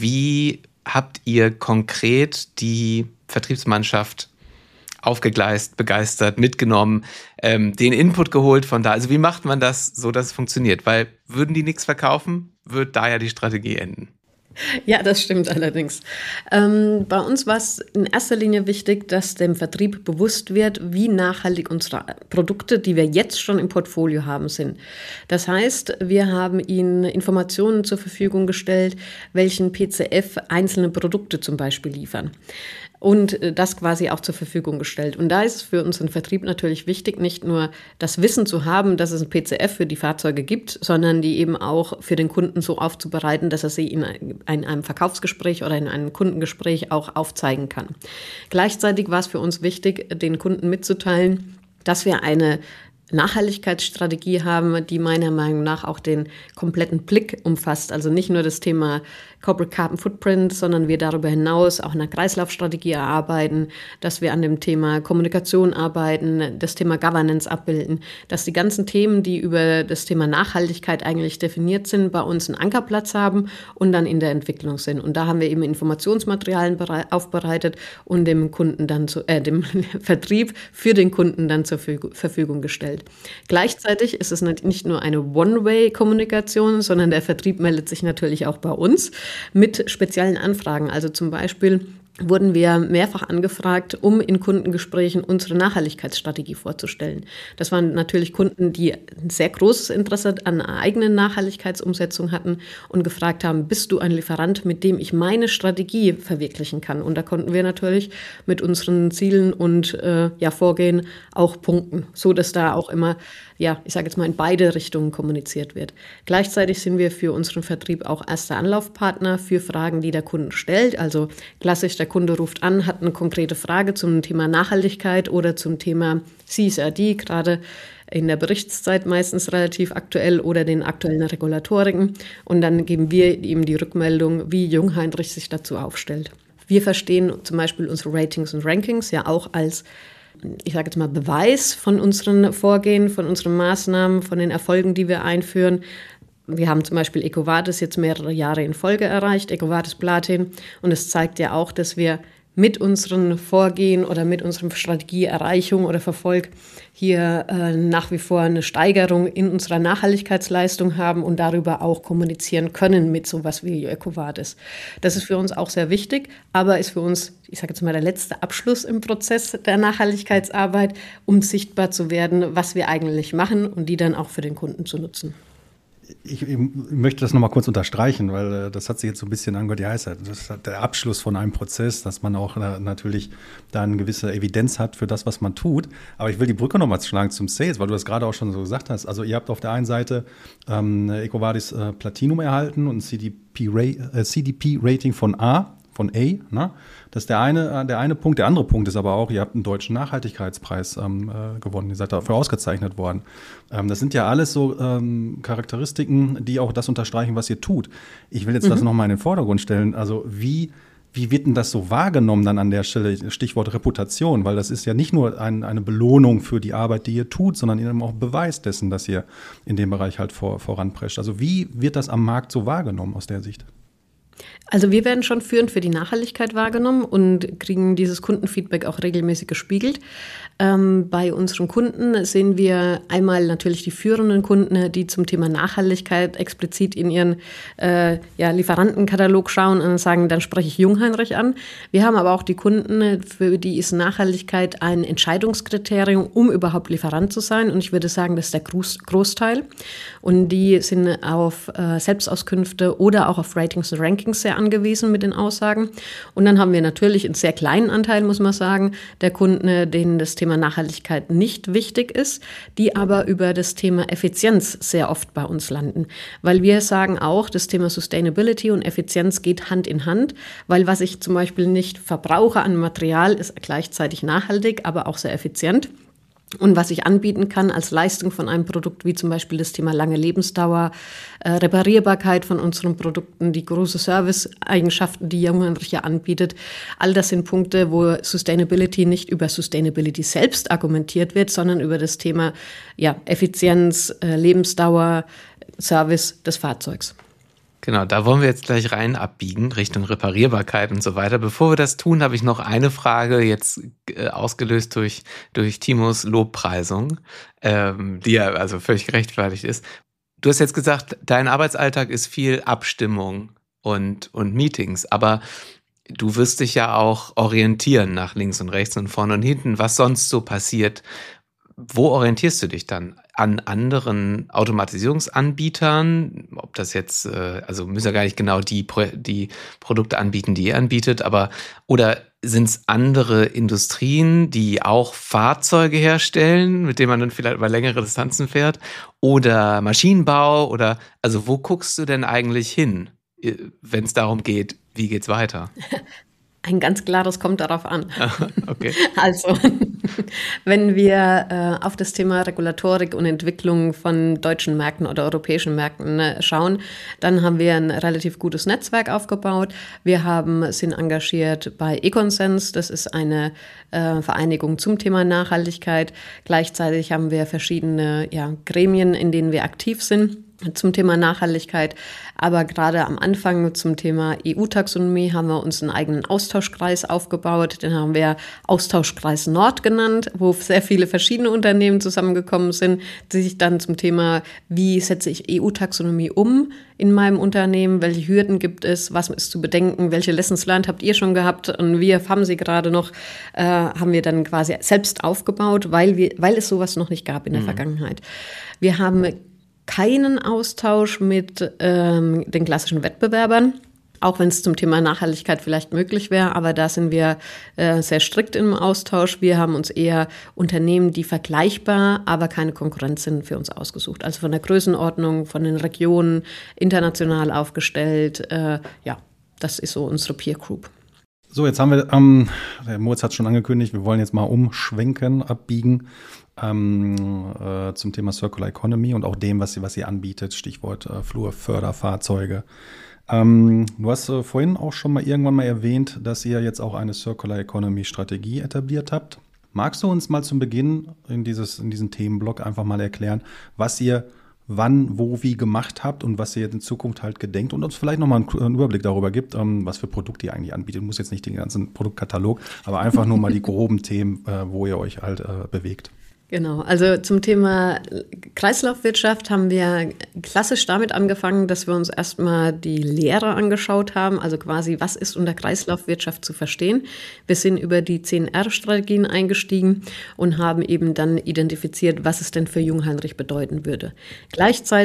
B: wie habt ihr konkret die Vertriebsmannschaft aufgegleist, begeistert, mitgenommen, ähm, den Input geholt von da. Also wie macht man das so, dass es funktioniert? Weil würden die nichts verkaufen, wird da ja die Strategie enden.
A: Ja, das stimmt allerdings. Ähm, bei uns war es in erster Linie wichtig, dass dem Vertrieb bewusst wird, wie nachhaltig unsere Produkte, die wir jetzt schon im Portfolio haben, sind. Das heißt, wir haben ihnen Informationen zur Verfügung gestellt, welchen P C F einzelne Produkte zum Beispiel liefern. Und das quasi auch zur Verfügung gestellt. Und da ist es für unseren Vertrieb natürlich wichtig, nicht nur das Wissen zu haben, dass es ein P C F für die Fahrzeuge gibt, sondern die eben auch für den Kunden so aufzubereiten, dass er sie in einem Verkaufsgespräch oder in einem Kundengespräch auch aufzeigen kann. Gleichzeitig war es für uns wichtig, den Kunden mitzuteilen, dass wir eine Nachhaltigkeitsstrategie haben, die meiner Meinung nach auch den kompletten Blick umfasst. Also nicht nur das Thema Corporate Carbon Footprint, sondern wir darüber hinaus auch eine Kreislaufstrategie erarbeiten, dass wir an dem Thema Kommunikation arbeiten, das Thema Governance abbilden, dass die ganzen Themen, die über das Thema Nachhaltigkeit eigentlich definiert sind, bei uns einen Ankerplatz haben und dann in der Entwicklung sind. Und da haben wir eben Informationsmaterialien aufbereitet und dem Kunden dann zu, äh, dem Vertrieb für den Kunden dann zur Verfügung gestellt. Gleichzeitig ist es nicht nur eine One-Way-Kommunikation, sondern der Vertrieb meldet sich natürlich auch bei uns mit speziellen Anfragen. Also zum Beispiel wurden wir mehrfach angefragt, um in Kundengesprächen unsere Nachhaltigkeitsstrategie vorzustellen. Das waren natürlich Kunden, die ein sehr großes Interesse an einer eigenen Nachhaltigkeitsumsetzung hatten und gefragt haben, bist du ein Lieferant, mit dem ich meine Strategie verwirklichen kann? Und da konnten wir natürlich mit unseren Zielen und äh, ja, Vorgehen auch punkten, so dass da auch immer, ja, ich sage jetzt mal, in beide Richtungen kommuniziert wird. Gleichzeitig sind wir für unseren Vertrieb auch erster Anlaufpartner für Fragen, die der Kunde stellt. Also klassisch, der Kunde ruft an, hat eine konkrete Frage zum Thema Nachhaltigkeit oder zum Thema C S R D, gerade in der Berichtszeit meistens relativ aktuell oder den aktuellen Regulatoriken. Und dann geben wir ihm die Rückmeldung, wie Jungheinrich sich dazu aufstellt. Wir verstehen zum Beispiel unsere Ratings und Rankings ja auch als, ich sage jetzt mal, Beweis von unseren Vorgehen, von unseren Maßnahmen, von den Erfolgen, die wir einführen. Wir haben zum Beispiel EcoVadis jetzt mehrere Jahre in Folge erreicht, EcoVadis Platin. Und es zeigt ja auch, dass wir mit unseren Vorgehen oder mit unserer Strategieerreichung oder Verfolg hier äh, nach wie vor eine Steigerung in unserer Nachhaltigkeitsleistung haben und darüber auch kommunizieren können mit sowas wie EcoVadis. Das ist für uns auch sehr wichtig, aber ist für uns, ich sage jetzt mal, der letzte Abschluss im Prozess der Nachhaltigkeitsarbeit, um sichtbar zu werden, was wir eigentlich machen und die dann auch für den Kunden zu nutzen.
C: ich, ich möchte das nochmal kurz unterstreichen, weil äh, das hat sich jetzt so ein bisschen angehört, ja, ist das ist der Abschluss von einem Prozess, dass man auch äh, natürlich da eine gewisse Evidenz hat für das, was man tut. Aber ich will die Brücke nochmal schlagen zum Sales, weil du das gerade auch schon so gesagt hast. Also ihr habt auf der einen Seite ähm, EcoVadis äh, Platinum erhalten und ein C D P-Rating von A, von A, ne? Das ist der eine, der eine Punkt. Der andere Punkt ist aber auch, ihr habt einen deutschen Nachhaltigkeitspreis ähm, äh, gewonnen. Ihr seid dafür ausgezeichnet worden. Ähm, das sind ja alles so ähm, Charakteristiken, die auch das unterstreichen, was ihr tut. Ich will jetzt mhm. das nochmal in den Vordergrund stellen. Also wie, wie wird denn das so wahrgenommen dann an der Stelle? Stichwort Reputation, weil das ist ja nicht nur ein, eine Belohnung für die Arbeit, die ihr tut, sondern eben auch Beweis dessen, dass ihr in dem Bereich halt vor, voranprescht. Also wie wird das am Markt so wahrgenommen aus der Sicht?
A: Also wir werden schon führend für die Nachhaltigkeit wahrgenommen und kriegen dieses Kundenfeedback auch regelmäßig gespiegelt. Ähm, bei unseren Kunden sehen wir einmal natürlich die führenden Kunden, die zum Thema Nachhaltigkeit explizit in ihren äh, ja, Lieferantenkatalog schauen und sagen, dann spreche ich Jungheinrich an. Wir haben aber auch die Kunden, für die ist Nachhaltigkeit ein Entscheidungskriterium, um überhaupt Lieferant zu sein. Und ich würde sagen, das ist der Groß- Großteil. Und die sind auf äh, Selbstauskünfte oder auch auf Ratings und Rankings sehr angewiesen mit den Aussagen. Und dann haben wir natürlich einen sehr kleinen Anteil, muss man sagen, der Kunden, denen das Thema Nachhaltigkeit nicht wichtig ist, die aber über das Thema Effizienz sehr oft bei uns landen. Weil wir sagen auch, das Thema Sustainability und Effizienz geht Hand in Hand, weil was ich zum Beispiel nicht verbrauche an Material, ist gleichzeitig nachhaltig, aber auch sehr effizient. Und was ich anbieten kann als Leistung von einem Produkt, wie zum Beispiel das Thema lange Lebensdauer, äh, Reparierbarkeit von unseren Produkten, die große Service-Eigenschaften, die Jungheinrich ja anbietet, all das sind Punkte, wo Sustainability nicht über Sustainability selbst argumentiert wird, sondern über das Thema ja, Effizienz, äh, Lebensdauer, Service des Fahrzeugs.
B: Genau, da wollen wir jetzt gleich rein abbiegen, Richtung Reparierbarkeit und so weiter. Bevor wir das tun, habe ich noch eine Frage, jetzt äh, ausgelöst durch, durch Timos Lobpreisung, ähm, die ja also völlig gerechtfertigt ist. Du hast jetzt gesagt, dein Arbeitsalltag ist viel Abstimmung und, und Meetings, aber du wirst dich ja auch orientieren nach links und rechts und vorne und hinten, was sonst so passiert. Wo orientierst du dich dann? An anderen Automatisierungsanbietern? Ob das jetzt, also müssen ja gar nicht genau die, die Produkte anbieten, die ihr anbietet, aber oder sind es andere Industrien, die auch Fahrzeuge herstellen, mit denen man dann vielleicht über längere Distanzen fährt? Oder Maschinenbau? Oder also wo guckst du denn eigentlich hin, wenn es darum geht, wie geht's weiter?
A: Ein ganz klares kommt darauf an.
B: Okay.
A: Also, wenn wir äh, auf das Thema Regulatorik und Entwicklung von deutschen Märkten oder europäischen Märkten äh, schauen, dann haben wir ein relativ gutes Netzwerk aufgebaut. Wir haben, sind engagiert bei Econsens, das ist eine äh, Vereinigung zum Thema Nachhaltigkeit. Gleichzeitig haben wir verschiedene ja, Gremien, in denen wir aktiv sind zum Thema Nachhaltigkeit. Aber gerade am Anfang zum Thema E U-Taxonomie haben wir uns einen eigenen Austauschkreis aufgebaut. Den haben wir Austauschkreis Nord genannt, wo sehr viele verschiedene Unternehmen zusammengekommen sind, die sich dann zum Thema, wie setze ich E U-Taxonomie um in meinem Unternehmen, welche Hürden gibt es, was ist zu bedenken, welche Lessons learned habt ihr schon gehabt und wir haben sie gerade noch, äh, haben wir dann quasi selbst aufgebaut, weil wir, weil es sowas noch nicht gab in der mhm. Vergangenheit. Wir haben keinen Austausch mit ähm, den klassischen Wettbewerbern, auch wenn es zum Thema Nachhaltigkeit vielleicht möglich wäre, aber da sind wir äh, sehr strikt im Austausch. Wir haben uns eher Unternehmen, die vergleichbar, aber keine Konkurrenz sind, für uns ausgesucht. Also von der Größenordnung, von den Regionen, international aufgestellt. Äh, ja, das ist so unsere Peer Group.
C: So, jetzt haben wir, ähm, der Moritz hat es schon angekündigt, wir wollen jetzt mal umschwenken, abbiegen ähm, äh, zum Thema Circular Economy und auch dem, was sie, was sie anbietet, Stichwort äh, Flurförderfahrzeuge. Ähm, du hast äh, vorhin auch schon mal irgendwann mal erwähnt, dass ihr jetzt auch eine Circular Economy Strategie etabliert habt. Magst du uns mal zum Beginn in, dieses, in diesen Themenblock einfach mal erklären, was ihr wann, wo, wie gemacht habt und was ihr in Zukunft halt gedenkt und uns vielleicht nochmal einen, einen Überblick darüber gibt, ähm, was für Produkte ihr eigentlich anbietet. Du musst jetzt nicht den ganzen Produktkatalog, aber einfach nur mal die groben Themen, äh, wo ihr euch halt äh, bewegt.
A: Genau, also zum Thema Kreislaufwirtschaft haben wir klassisch damit angefangen, dass wir uns erstmal die Lehre angeschaut haben, also quasi, was ist unter Kreislaufwirtschaft zu verstehen. Wir sind über die zehn R Strategien eingestiegen und haben eben dann identifiziert, was es denn für Jungheinrich bedeuten würde. Gleichzeitig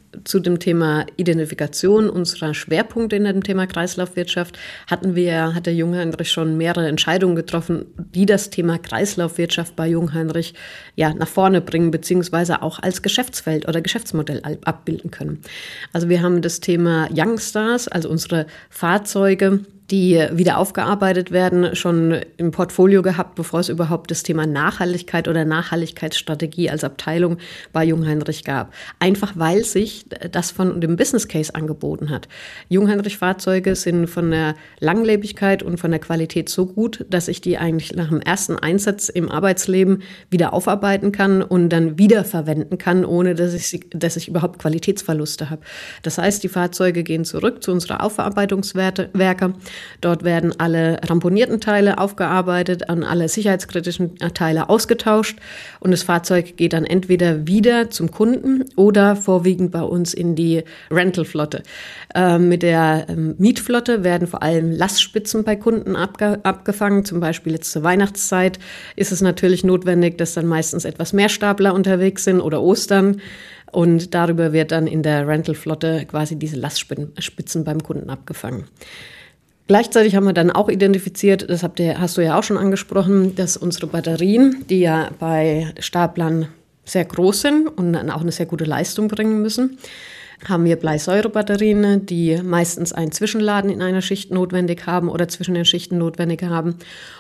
A: zu dem Thema Identifikation unserer Schwerpunkte in dem Thema Kreislaufwirtschaft hatten wir, hat der Jungheinrich schon mehrere Entscheidungen getroffen, die das Thema Kreislaufwirtschaft bei Jungheinrich ja nach vorne bringen, beziehungsweise auch als Geschäftsfeld oder Geschäftsmodell abbilden können. Also wir haben das Thema Youngstars, also unsere Fahrzeuge, die wieder aufgearbeitet werden, schon im Portfolio gehabt, bevor es überhaupt das Thema Nachhaltigkeit oder Nachhaltigkeitsstrategie als Abteilung bei Jungheinrich gab. Einfach weil sich das von dem Business Case angeboten hat. Jungheinrich-Fahrzeuge sind von der Langlebigkeit und von der Qualität so gut, dass ich die eigentlich nach dem ersten Einsatz im Arbeitsleben wieder aufarbeiten kann und dann wiederverwenden kann, ohne dass ich, sie, dass ich überhaupt Qualitätsverluste habe. Das heißt, die Fahrzeuge gehen zurück zu unserer Aufarbeitungswerke. Dort werden alle ramponierten Teile aufgearbeitet und alle sicherheitskritischen Teile ausgetauscht und das Fahrzeug geht dann entweder wieder zum Kunden oder vorwiegend bei uns in die Rental-Flotte. Ähm, mit der ähm, Mietflotte werden vor allem Lastspitzen bei Kunden abge- abgefangen. Zum Beispiel jetzt zur Weihnachtszeit ist es natürlich notwendig, dass dann meistens etwas mehr Stapler unterwegs sind oder Ostern. Und darüber wird dann in der Rental-Flotte quasi diese Lastspitzen beim Kunden abgefangen. Gleichzeitig haben wir dann auch identifiziert, das habt ihr, hast du ja auch schon angesprochen, dass unsere Batterien, die ja bei Staplern sehr groß sind und dann auch eine sehr gute Leistung bringen müssen, haben wir Bleisäurebatterien, die meistens ein Zwischenladen in einer Schicht notwendig haben oder zwischen den Schichten notwendig haben.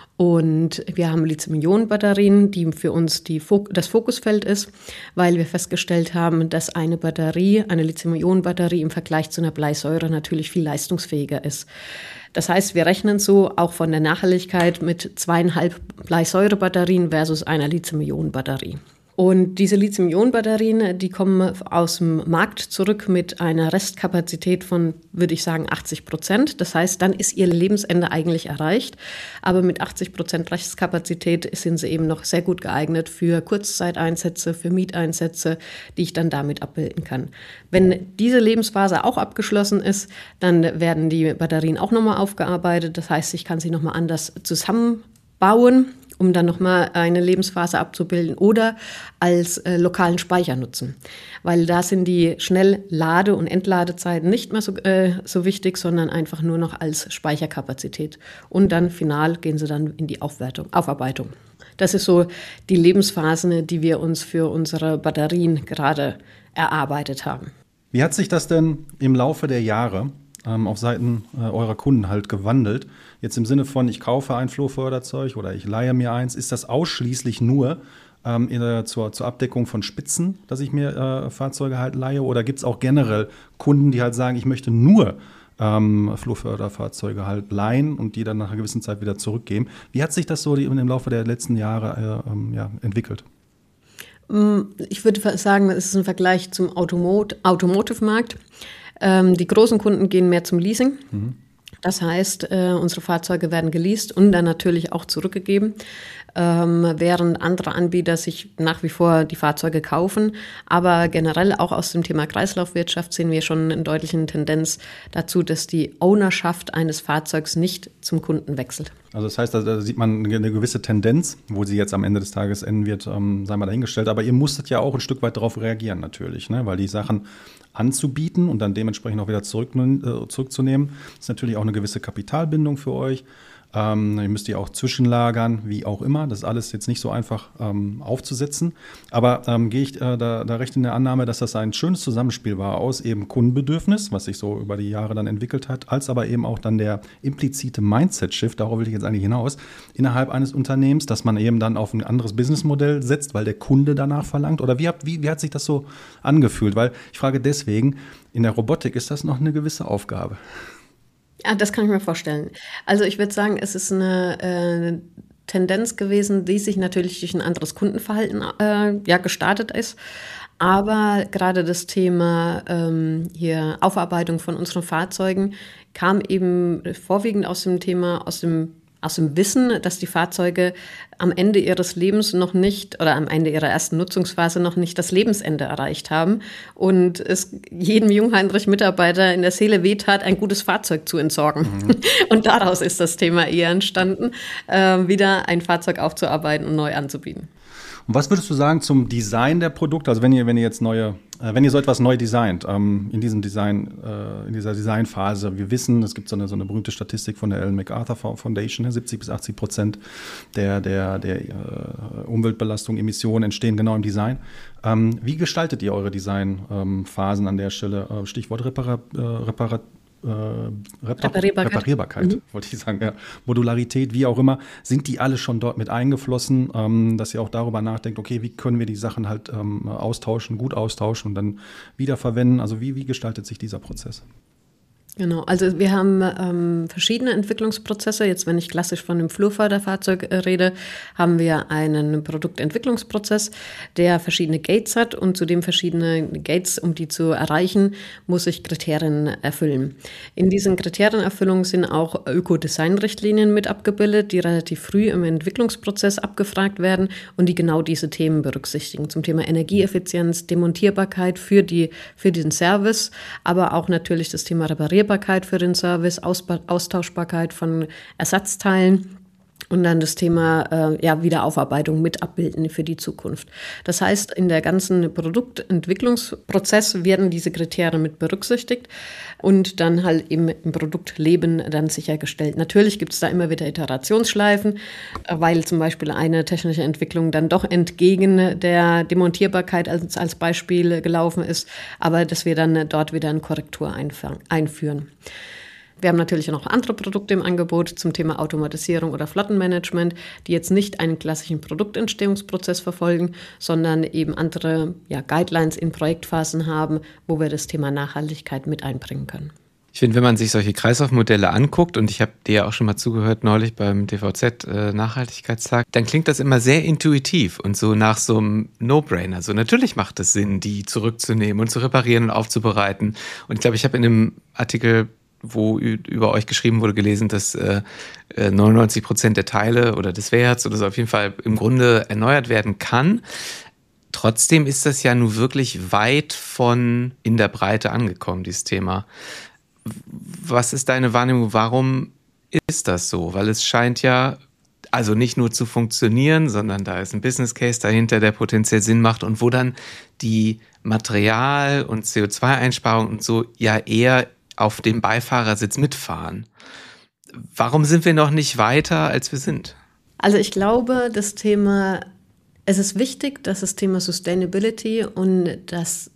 A: Und wir haben Lithium-Ionen-Batterien, die für uns die Fok- das Fokusfeld ist, weil wir festgestellt haben, dass eine Batterie, eine Lithium-Ionen-Batterie im Vergleich zu einer Bleisäure natürlich viel leistungsfähiger ist. Das heißt, wir rechnen so auch von der Nachhaltigkeit mit zweieinhalb Bleisäurebatterien versus einer Lithium-Ionen-Batterie. Und diese Lithium-Ionen-Batterien, die kommen aus dem Markt zurück mit einer Restkapazität von, würde ich sagen, achtzig Prozent. Das heißt, dann ist ihr Lebensende eigentlich erreicht. Aber mit achtzig Prozent Restkapazität sind sie eben noch sehr gut geeignet für Kurzzeiteinsätze, für Mieteinsätze, die ich dann damit abbilden kann. Wenn diese Lebensphase auch abgeschlossen ist, dann werden die Batterien auch nochmal aufgearbeitet. Das heißt, ich kann sie nochmal anders zusammenbauen, um dann nochmal eine Lebensphase abzubilden oder als äh, lokalen Speicher nutzen. Weil da sind die Schnelllade- und Entladezeiten nicht mehr so, äh, so wichtig, sondern einfach nur noch als Speicherkapazität. Und dann final gehen sie dann in die Aufwertung, Aufarbeitung. Das ist so die Lebensphasen, die wir uns für unsere Batterien gerade erarbeitet haben.
C: Wie hat sich das denn im Laufe der Jahre ähm, auf Seiten äh, eurer Kunden halt gewandelt? Jetzt im Sinne von, ich kaufe ein Flohförderzeug oder ich leihe mir eins. Ist das ausschließlich nur ähm, in der, zur, zur Abdeckung von Spitzen, dass ich mir äh, Fahrzeuge halt leihe? Oder gibt es auch generell Kunden, die halt sagen, ich möchte nur ähm, Flohförderfahrzeuge halt leihen und die dann nach einer gewissen Zeit wieder zurückgeben? Wie hat sich das so im Laufe der letzten Jahre äh, ähm, ja, entwickelt?
A: Ich würde sagen, es ist ein Vergleich zum Automot- Automotive-Markt. Ähm, die großen Kunden gehen mehr zum Leasing. Mhm. Das heißt, äh, unsere Fahrzeuge werden geleast und dann natürlich auch zurückgegeben, ähm, während andere Anbieter sich nach wie vor die Fahrzeuge kaufen. Aber generell auch aus dem Thema Kreislaufwirtschaft sehen wir schon eine deutliche Tendenz dazu, dass die Ownerschaft eines Fahrzeugs nicht zum Kunden wechselt.
C: Also das heißt, da sieht man eine gewisse Tendenz, wo sie jetzt am Ende des Tages enden wird, ähm, sei mal dahingestellt. Aber ihr musstet ja auch ein Stück weit darauf reagieren natürlich, ne? Weil die Sachen anzubieten und dann dementsprechend auch wieder zurück, äh, zurückzunehmen, ist natürlich auch eine gewisse Kapitalbindung für euch. Ähm, ihr müsst die auch zwischenlagern, wie auch immer. Das ist alles jetzt nicht so einfach ähm, aufzusetzen. Aber ähm, gehe ich äh, da, da recht in der Annahme, dass das ein schönes Zusammenspiel war aus eben Kundenbedürfnis, was sich so über die Jahre dann entwickelt hat, als aber eben auch dann der implizite Mindset-Shift, darauf will ich jetzt eigentlich hinaus, innerhalb eines Unternehmens, dass man eben dann auf ein anderes Businessmodell setzt, weil der Kunde danach verlangt. Oder wie, habt, wie, wie hat sich das so angefühlt? Weil ich frage deswegen, in der Robotik ist das noch eine gewisse Aufgabe.
A: Ja, das kann ich mir vorstellen. Also ich würde sagen, es ist eine äh, Tendenz gewesen, die sich natürlich durch ein anderes Kundenverhalten äh, ja, gestartet ist. Aber gerade das Thema ähm, hier Aufarbeitung von unseren Fahrzeugen kam eben vorwiegend aus dem Thema, aus dem aus dem Wissen, dass die Fahrzeuge am Ende ihres Lebens noch nicht oder am Ende ihrer ersten Nutzungsphase noch nicht das Lebensende erreicht haben und es jedem Jungheinrich-Mitarbeiter in der Seele wehtat, ein gutes Fahrzeug zu entsorgen. Mhm. Und daraus ist das Thema eher entstanden, äh, wieder ein Fahrzeug aufzuarbeiten und neu anzubieten.
C: Und was würdest du sagen zum Design der Produkte? Also wenn ihr, wenn ihr jetzt neue, äh, wenn ihr so etwas neu designt, ähm, in diesem Design, äh, in dieser Designphase, wir wissen, es gibt so eine, so eine berühmte Statistik von der Ellen MacArthur Foundation, siebzig bis achtzig Prozent der, der, der äh, Umweltbelastung, Emissionen entstehen genau im Design. Ähm, wie gestaltet ihr eure Designphasen ähm, an der Stelle? Äh, Stichwort Repara, äh, Reparat Äh, Repar-
A: Reparierbarkeit,
C: Reparierbarkeit mhm. wollte ich sagen, ja. Modularität, wie auch immer, sind die alle schon dort mit eingeflossen, ähm, dass ihr auch darüber nachdenkt, okay, wie können wir die Sachen halt ähm, austauschen, gut austauschen und dann wiederverwenden, also wie, wie gestaltet sich dieser Prozess?
A: Genau, also wir haben ähm, verschiedene Entwicklungsprozesse. Jetzt, wenn ich klassisch von dem Flurförderfahrzeug äh, rede, haben wir einen Produktentwicklungsprozess, der verschiedene Gates hat und zu dem verschiedene Gates, um die zu erreichen, muss ich Kriterien erfüllen. In diesen Kriterienerfüllungen sind auch Ökodesign-Richtlinien mit abgebildet, die relativ früh im Entwicklungsprozess abgefragt werden und die genau diese Themen berücksichtigen. Zum Thema Energieeffizienz, Demontierbarkeit für die, für den Service, aber auch natürlich das Thema Reparierbarkeit für den Service, Ausba- Austauschbarkeit von Ersatzteilen und dann das Thema äh, ja, Wiederaufarbeitung mit abbilden für die Zukunft. Das heißt, in der ganzen Produktentwicklungsprozess werden diese Kriterien mit berücksichtigt und dann halt im, im Produktleben dann sichergestellt. Natürlich gibt es da immer wieder Iterationsschleifen, weil zum Beispiel eine technische Entwicklung dann doch entgegen der Demontierbarkeit als, als Beispiel gelaufen ist, aber dass wir dann dort wieder eine Korrektur einf- einführen. Wir haben natürlich noch andere Produkte im Angebot zum Thema Automatisierung oder Flottenmanagement, die jetzt nicht einen klassischen Produktentstehungsprozess verfolgen, sondern eben andere ja, Guidelines in Projektphasen haben, wo wir das Thema Nachhaltigkeit mit einbringen können.
B: Ich finde, wenn man sich solche Kreislaufmodelle anguckt, und ich habe dir ja auch schon mal zugehört neulich beim D V Z äh, Nachhaltigkeitstag, dann klingt das immer sehr intuitiv und so nach so einem No-Brainer. Also natürlich macht es Sinn, die zurückzunehmen und zu reparieren und aufzubereiten. Und ich glaube, ich habe in einem Artikel, wo über euch geschrieben wurde, gelesen, dass äh, neunundneunzig Prozent der Teile oder des Werts oder so auf jeden Fall im Grunde erneuert werden kann. Trotzdem ist das ja nun wirklich weit von in der Breite angekommen, dieses Thema. Was ist deine Wahrnehmung? Warum ist das so? Weil es scheint ja also nicht nur zu funktionieren, sondern da ist ein Business Case dahinter, der potenziell Sinn macht und wo dann die Material- und C O zwei Einsparung und so ja eher auf dem Beifahrersitz mitfahren. Warum sind wir noch nicht weiter, als wir sind?
A: Also ich glaube, das Thema, es ist wichtig, dass das Thema Sustainability und dass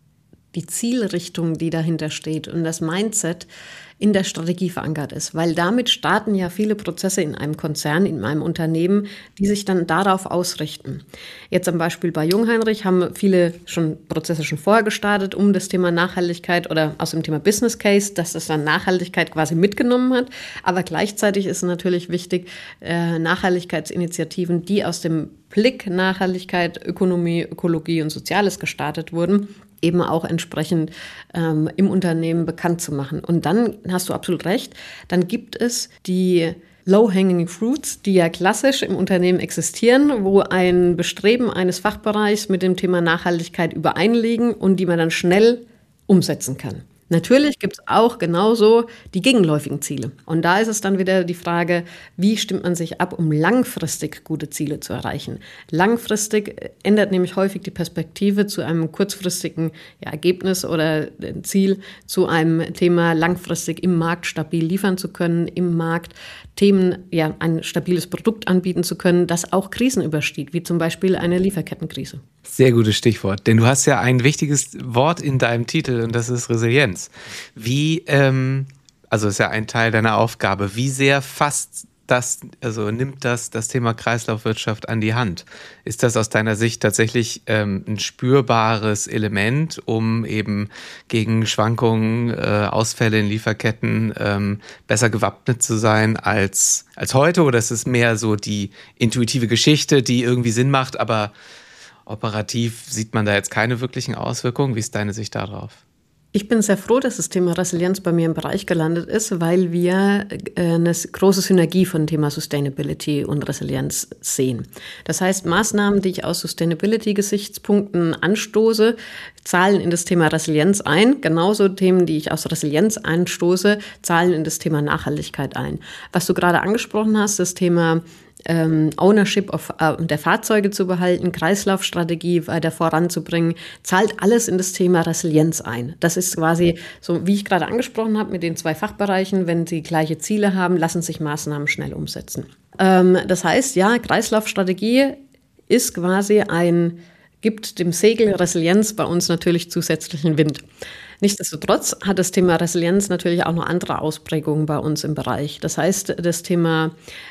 A: die Zielrichtung, die dahinter steht und das Mindset in der Strategie verankert ist, weil damit starten ja viele Prozesse in einem Konzern, in einem Unternehmen, die sich dann darauf ausrichten. Jetzt am Beispiel bei Jungheinrich haben viele schon Prozesse schon vorher gestartet, um das Thema Nachhaltigkeit oder aus dem Thema Business Case, dass das dann Nachhaltigkeit quasi mitgenommen hat. Aber gleichzeitig ist natürlich wichtig, äh, Nachhaltigkeitsinitiativen, die aus dem Blick Nachhaltigkeit, Ökonomie, Ökologie und Soziales gestartet wurden, eben auch entsprechend ähm, im Unternehmen bekannt zu machen. Und dann hast du absolut recht, dann gibt es die Low-Hanging Fruits, die ja klassisch im Unternehmen existieren, wo ein Bestreben eines Fachbereichs mit dem Thema Nachhaltigkeit übereinliegen und die man dann schnell umsetzen kann. Natürlich gibt es auch genauso die gegenläufigen Ziele. Und da ist es dann wieder die Frage, wie stimmt man sich ab, um langfristig gute Ziele zu erreichen. Langfristig ändert nämlich häufig die Perspektive zu einem kurzfristigen ja, Ergebnis oder Ziel zu einem Thema, langfristig im Markt stabil liefern zu können, im Markt Themen, ja, ein stabiles Produkt anbieten zu können, das auch Krisen übersteht, wie zum Beispiel eine Lieferkettenkrise.
B: Sehr gutes Stichwort, denn du hast ja ein wichtiges Wort in deinem Titel und das ist Resilienz. Wie, ähm, also ist ja ein Teil deiner Aufgabe, wie sehr fasst das, also nimmt das das Thema Kreislaufwirtschaft an die Hand? Ist das aus deiner Sicht tatsächlich ähm, ein spürbares Element, um eben gegen Schwankungen, äh, Ausfälle in Lieferketten ähm, besser gewappnet zu sein als, als heute? Oder ist es mehr so die intuitive Geschichte, die irgendwie Sinn macht, aber operativ sieht man da jetzt keine wirklichen Auswirkungen? Wie ist deine Sicht darauf?
A: Ich bin sehr froh, dass das Thema Resilienz bei mir im Bereich gelandet ist, weil wir eine große Synergie von dem Thema Sustainability und Resilienz sehen. Das heißt, Maßnahmen, die ich aus Sustainability-Gesichtspunkten anstoße, zahlen in das Thema Resilienz ein. Genauso Themen, die ich aus Resilienz anstoße, zahlen in das Thema Nachhaltigkeit ein. Was du gerade angesprochen hast, das Thema ähm, Ownership of, äh, der Fahrzeuge zu behalten, Kreislaufstrategie weiter voranzubringen, zahlt alles in das Thema Resilienz ein. Das ist quasi so, wie ich gerade angesprochen habe, mit den zwei Fachbereichen, wenn sie gleiche Ziele haben, lassen sich Maßnahmen schnell umsetzen. Ähm, das heißt, ja, Kreislaufstrategie ist quasi ein, gibt dem Segel Resilienz bei uns natürlich zusätzlichen Wind. Nichtsdestotrotz hat das Thema Resilienz natürlich auch noch andere Ausprägungen bei uns im Bereich. Das heißt, das Thema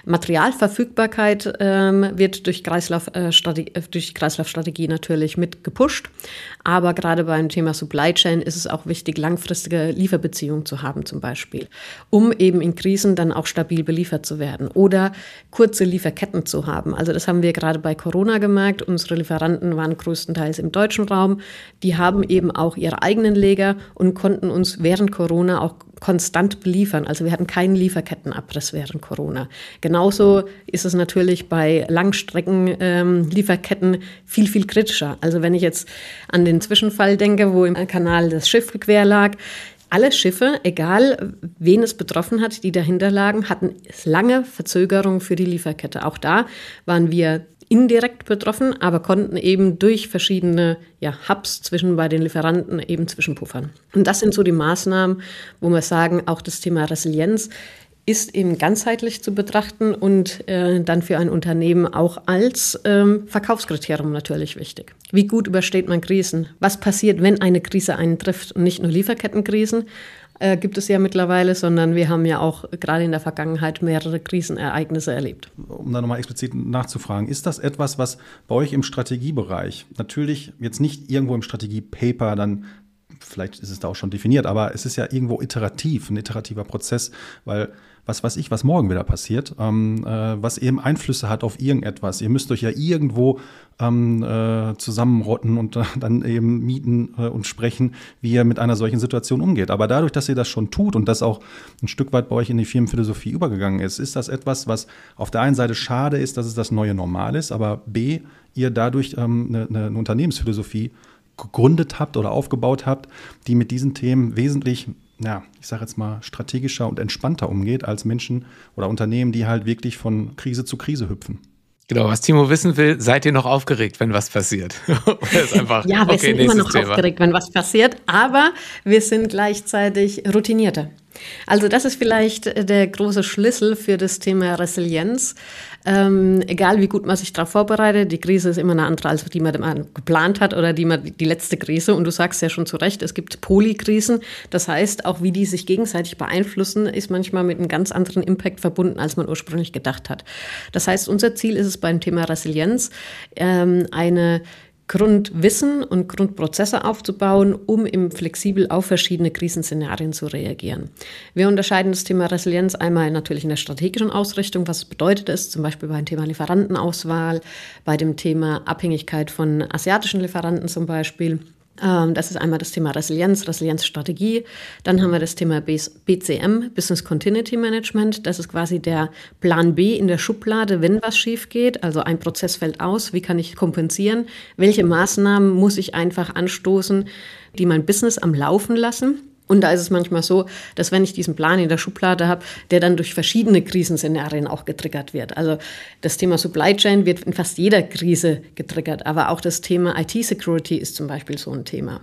A: Materialverfügbarkeit ähm, wird durch, Kreislaufstrategie, äh, durch Kreislaufstrategie natürlich mit gepusht. Aber gerade beim Thema Supply Chain ist es auch wichtig, langfristige Lieferbeziehungen zu haben zum Beispiel, um eben in Krisen dann auch stabil beliefert zu werden oder kurze Lieferketten zu haben. Also das haben wir gerade bei Corona gemerkt. Unsere Lieferanten waren größtenteils im deutschen Raum. Die haben eben auch ihre eigenen Lager und konnten uns während Corona auch konstant beliefern. Also wir hatten keinen Lieferkettenabriss während Corona. Genauso ist es natürlich bei Langstrecken-Lieferketten ähm, viel, viel kritischer. Also wenn ich jetzt an den Zwischenfall denke, wo im Kanal das Schiff quer lag, alle Schiffe, egal wen es betroffen hat, die dahinter lagen, hatten lange Verzögerungen für die Lieferkette. Auch da waren wir indirekt betroffen, aber konnten eben durch verschiedene ja, Hubs zwischen bei den Lieferanten eben zwischenpuffern. Und das sind so die Maßnahmen, wo wir sagen, auch das Thema Resilienz ist eben ganzheitlich zu betrachten und äh, dann für ein Unternehmen auch als ähm, Verkaufskriterium natürlich wichtig. Wie gut übersteht man Krisen? Was passiert, wenn eine Krise einen trifft? Und nicht nur Lieferkettenkrisen äh, gibt es ja mittlerweile, sondern wir haben ja auch gerade in der Vergangenheit mehrere Krisenereignisse erlebt.
C: Um da nochmal explizit nachzufragen, ist das etwas, was bei euch im Strategiebereich, natürlich jetzt nicht irgendwo im Strategiepaper dann, vielleicht ist es da auch schon definiert, aber es ist ja irgendwo iterativ, ein iterativer Prozess, weil was weiß ich, was morgen wieder passiert, ähm, äh, was eben Einflüsse hat auf irgendetwas. Ihr müsst euch ja irgendwo ähm, äh, zusammenrotten und äh, dann eben mieten äh, und sprechen, wie ihr mit einer solchen Situation umgeht. Aber dadurch, dass ihr das schon tut und das auch ein Stück weit bei euch in die Firmenphilosophie übergegangen ist, ist das etwas, was auf der einen Seite schade ist, dass es das neue Normal ist, aber B, ihr dadurch ähm, eine, eine Unternehmensphilosophie gegründet habt oder aufgebaut habt, die mit diesen Themen wesentlich, ja, ich sage jetzt mal, strategischer und entspannter umgeht als Menschen oder Unternehmen, die halt wirklich von Krise zu Krise hüpfen.
B: Genau, was Timo wissen will, seid ihr noch aufgeregt, wenn was passiert? Oder ist einfach,
A: ja, wir
B: okay,
A: sind immer noch
B: Thema.
A: aufgeregt, wenn was passiert, aber wir sind gleichzeitig routinierter. Also das ist vielleicht der große Schlüssel für das Thema Resilienz. Ähm, egal wie gut man sich darauf vorbereitet, die Krise ist immer eine andere, als die man geplant hat oder die, man, die letzte Krise. Und du sagst ja schon zu Recht, es gibt Polykrisen. Das heißt, auch wie die sich gegenseitig beeinflussen, ist manchmal mit einem ganz anderen Impact verbunden, als man ursprünglich gedacht hat. Das heißt, unser Ziel ist es beim Thema Resilienz, ähm, eine Grundwissen und Grundprozesse aufzubauen, um im flexibel auf verschiedene Krisenszenarien zu reagieren. Wir unterscheiden das Thema Resilienz einmal natürlich in der strategischen Ausrichtung, was bedeutet es, zum Beispiel beim Thema Lieferantenauswahl, bei dem Thema Abhängigkeit von asiatischen Lieferanten zum Beispiel. Das ist einmal das Thema Resilienz, Resilienzstrategie. Dann haben wir das Thema B C M, Business Continuity Management. Das ist quasi der Plan B in der Schublade, wenn was schief geht. Also ein Prozess fällt aus, wie kann ich kompensieren? Welche Maßnahmen muss ich einfach anstoßen, die mein Business am Laufen lassen? Und da ist es manchmal so, dass wenn ich diesen Plan in der Schublade habe, der dann durch verschiedene Krisenszenarien auch getriggert wird. Also das Thema Supply Chain wird in fast jeder Krise getriggert, aber auch das Thema I T-Security ist zum Beispiel so ein Thema.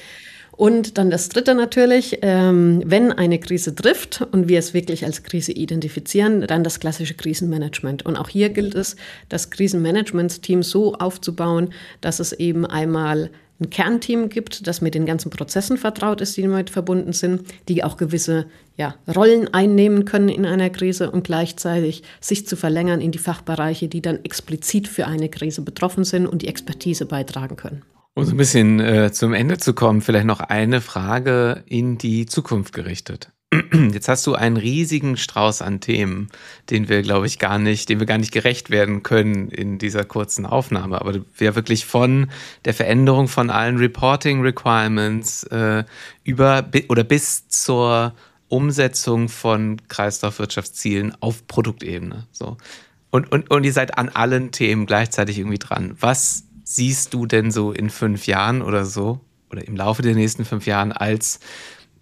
A: Und dann das Dritte natürlich, ähm, wenn eine Krise trifft und wir es wirklich als Krise identifizieren, dann das klassische Krisenmanagement. Und auch hier gilt es, das Krisenmanagementsteam so aufzubauen, dass es eben einmal ein Kernteam gibt, das mit den ganzen Prozessen vertraut ist, die damit verbunden sind, die auch gewisse ja, Rollen einnehmen können in einer Krise und gleichzeitig sich zu verlängern in die Fachbereiche, die dann explizit für eine Krise betroffen sind und die Expertise beitragen können.
B: Um so ein bisschen äh, zum Ende zu kommen, vielleicht noch eine Frage in die Zukunft gerichtet. Jetzt hast du einen riesigen Strauß an Themen, den wir, glaube ich, gar nicht, dem wir gar nicht gerecht werden können in dieser kurzen Aufnahme. Aber wir wirklich von der Veränderung von allen Reporting Requirements äh, über oder bis zur Umsetzung von Kreislaufwirtschaftszielen auf Produktebene. So. Und, und, und ihr seid an allen Themen gleichzeitig irgendwie dran. Was siehst du denn so in fünf Jahren oder so oder im Laufe der nächsten fünf Jahren als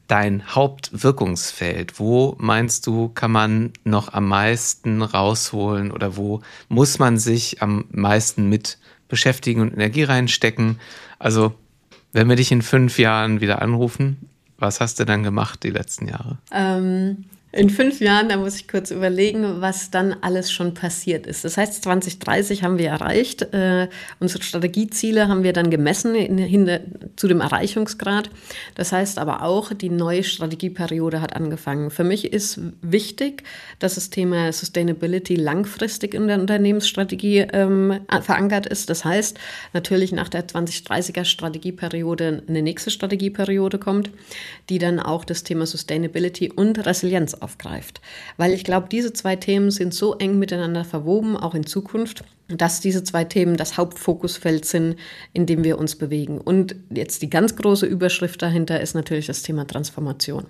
B: dein Hauptwirkungsfeld? Wo meinst du, kann man noch am meisten rausholen oder wo muss man sich am meisten mit beschäftigen und Energie reinstecken? Also, wenn wir dich in fünf Jahren wieder anrufen, was hast du dann gemacht die letzten Jahre?
A: Ähm, in fünf Jahren, da muss ich kurz überlegen, was dann alles schon passiert ist. Das heißt, zwanzig dreißig haben wir erreicht. Äh, unsere Strategieziele haben wir dann gemessen in, in, zu dem Erreichungsgrad. Das heißt aber auch, die neue Strategieperiode hat angefangen. Für mich ist wichtig, dass das Thema Sustainability langfristig in der Unternehmensstrategie ähm, verankert ist. Das heißt, natürlich nach der zwanzig dreißiger Strategieperiode eine nächste Strategieperiode kommt, die dann auch das Thema Sustainability und Resilienz aufgreift. Weil ich glaube, diese zwei Themen sind so eng miteinander verwoben, auch in Zukunft, dass diese zwei Themen das Hauptfokusfeld sind, in dem wir uns bewegen. Und jetzt die ganz große Überschrift dahinter ist natürlich das Thema Transformation.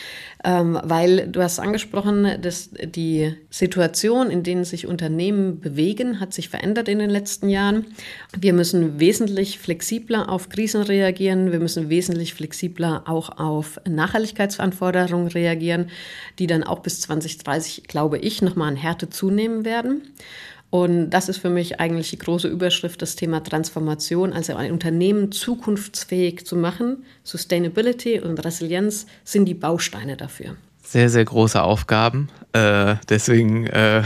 A: Ähm, weil du hast angesprochen, dass die Situation, in denen sich Unternehmen bewegen, hat sich verändert in den letzten Jahren. Wir müssen wesentlich flexibler auf Krisen reagieren. Wir müssen wesentlich flexibler auch auf Nachhaltigkeitsanforderungen reagieren, die dann auch bis zwanzig dreißig, glaube ich, nochmal an Härte zunehmen werden. Und das ist für mich eigentlich die große Überschrift, das Thema Transformation, also ein Unternehmen zukunftsfähig zu machen. Sustainability und Resilienz sind die Bausteine dafür.
B: Sehr, sehr große Aufgaben. Äh, deswegen äh,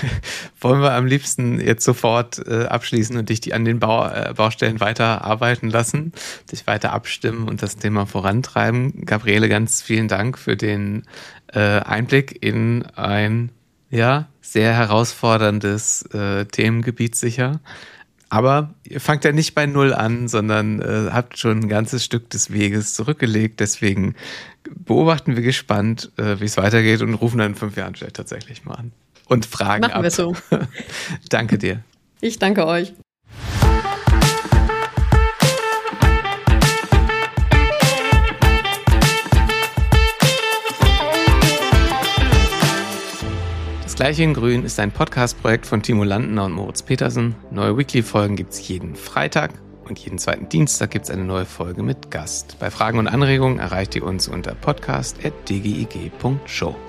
B: wollen wir am liebsten jetzt sofort äh, abschließen und dich die an den Bau, äh, Baustellen weiter arbeiten lassen, dich weiter abstimmen und das Thema vorantreiben. Gabriele, ganz vielen Dank für den äh, Einblick in ein ja, sehr herausforderndes äh, Themengebiet sicher. Aber ihr fangt ja nicht bei Null an, sondern äh, habt schon ein ganzes Stück des Weges zurückgelegt. Deswegen beobachten wir gespannt, äh, wie es weitergeht und rufen dann in fünf Jahren vielleicht tatsächlich mal an. Und fragen
A: Machen
B: ab.
A: wir so.
B: Danke dir.
A: Ich danke euch.
B: Das Gleiche in Grün ist ein Podcast-Projekt von Timo Lantner und Moritz Petersen. Neue Weekly-Folgen gibt es jeden Freitag und jeden zweiten Dienstag gibt es eine neue Folge mit Gast. Bei Fragen und Anregungen erreicht ihr uns unter podcast at d g i g punkt show.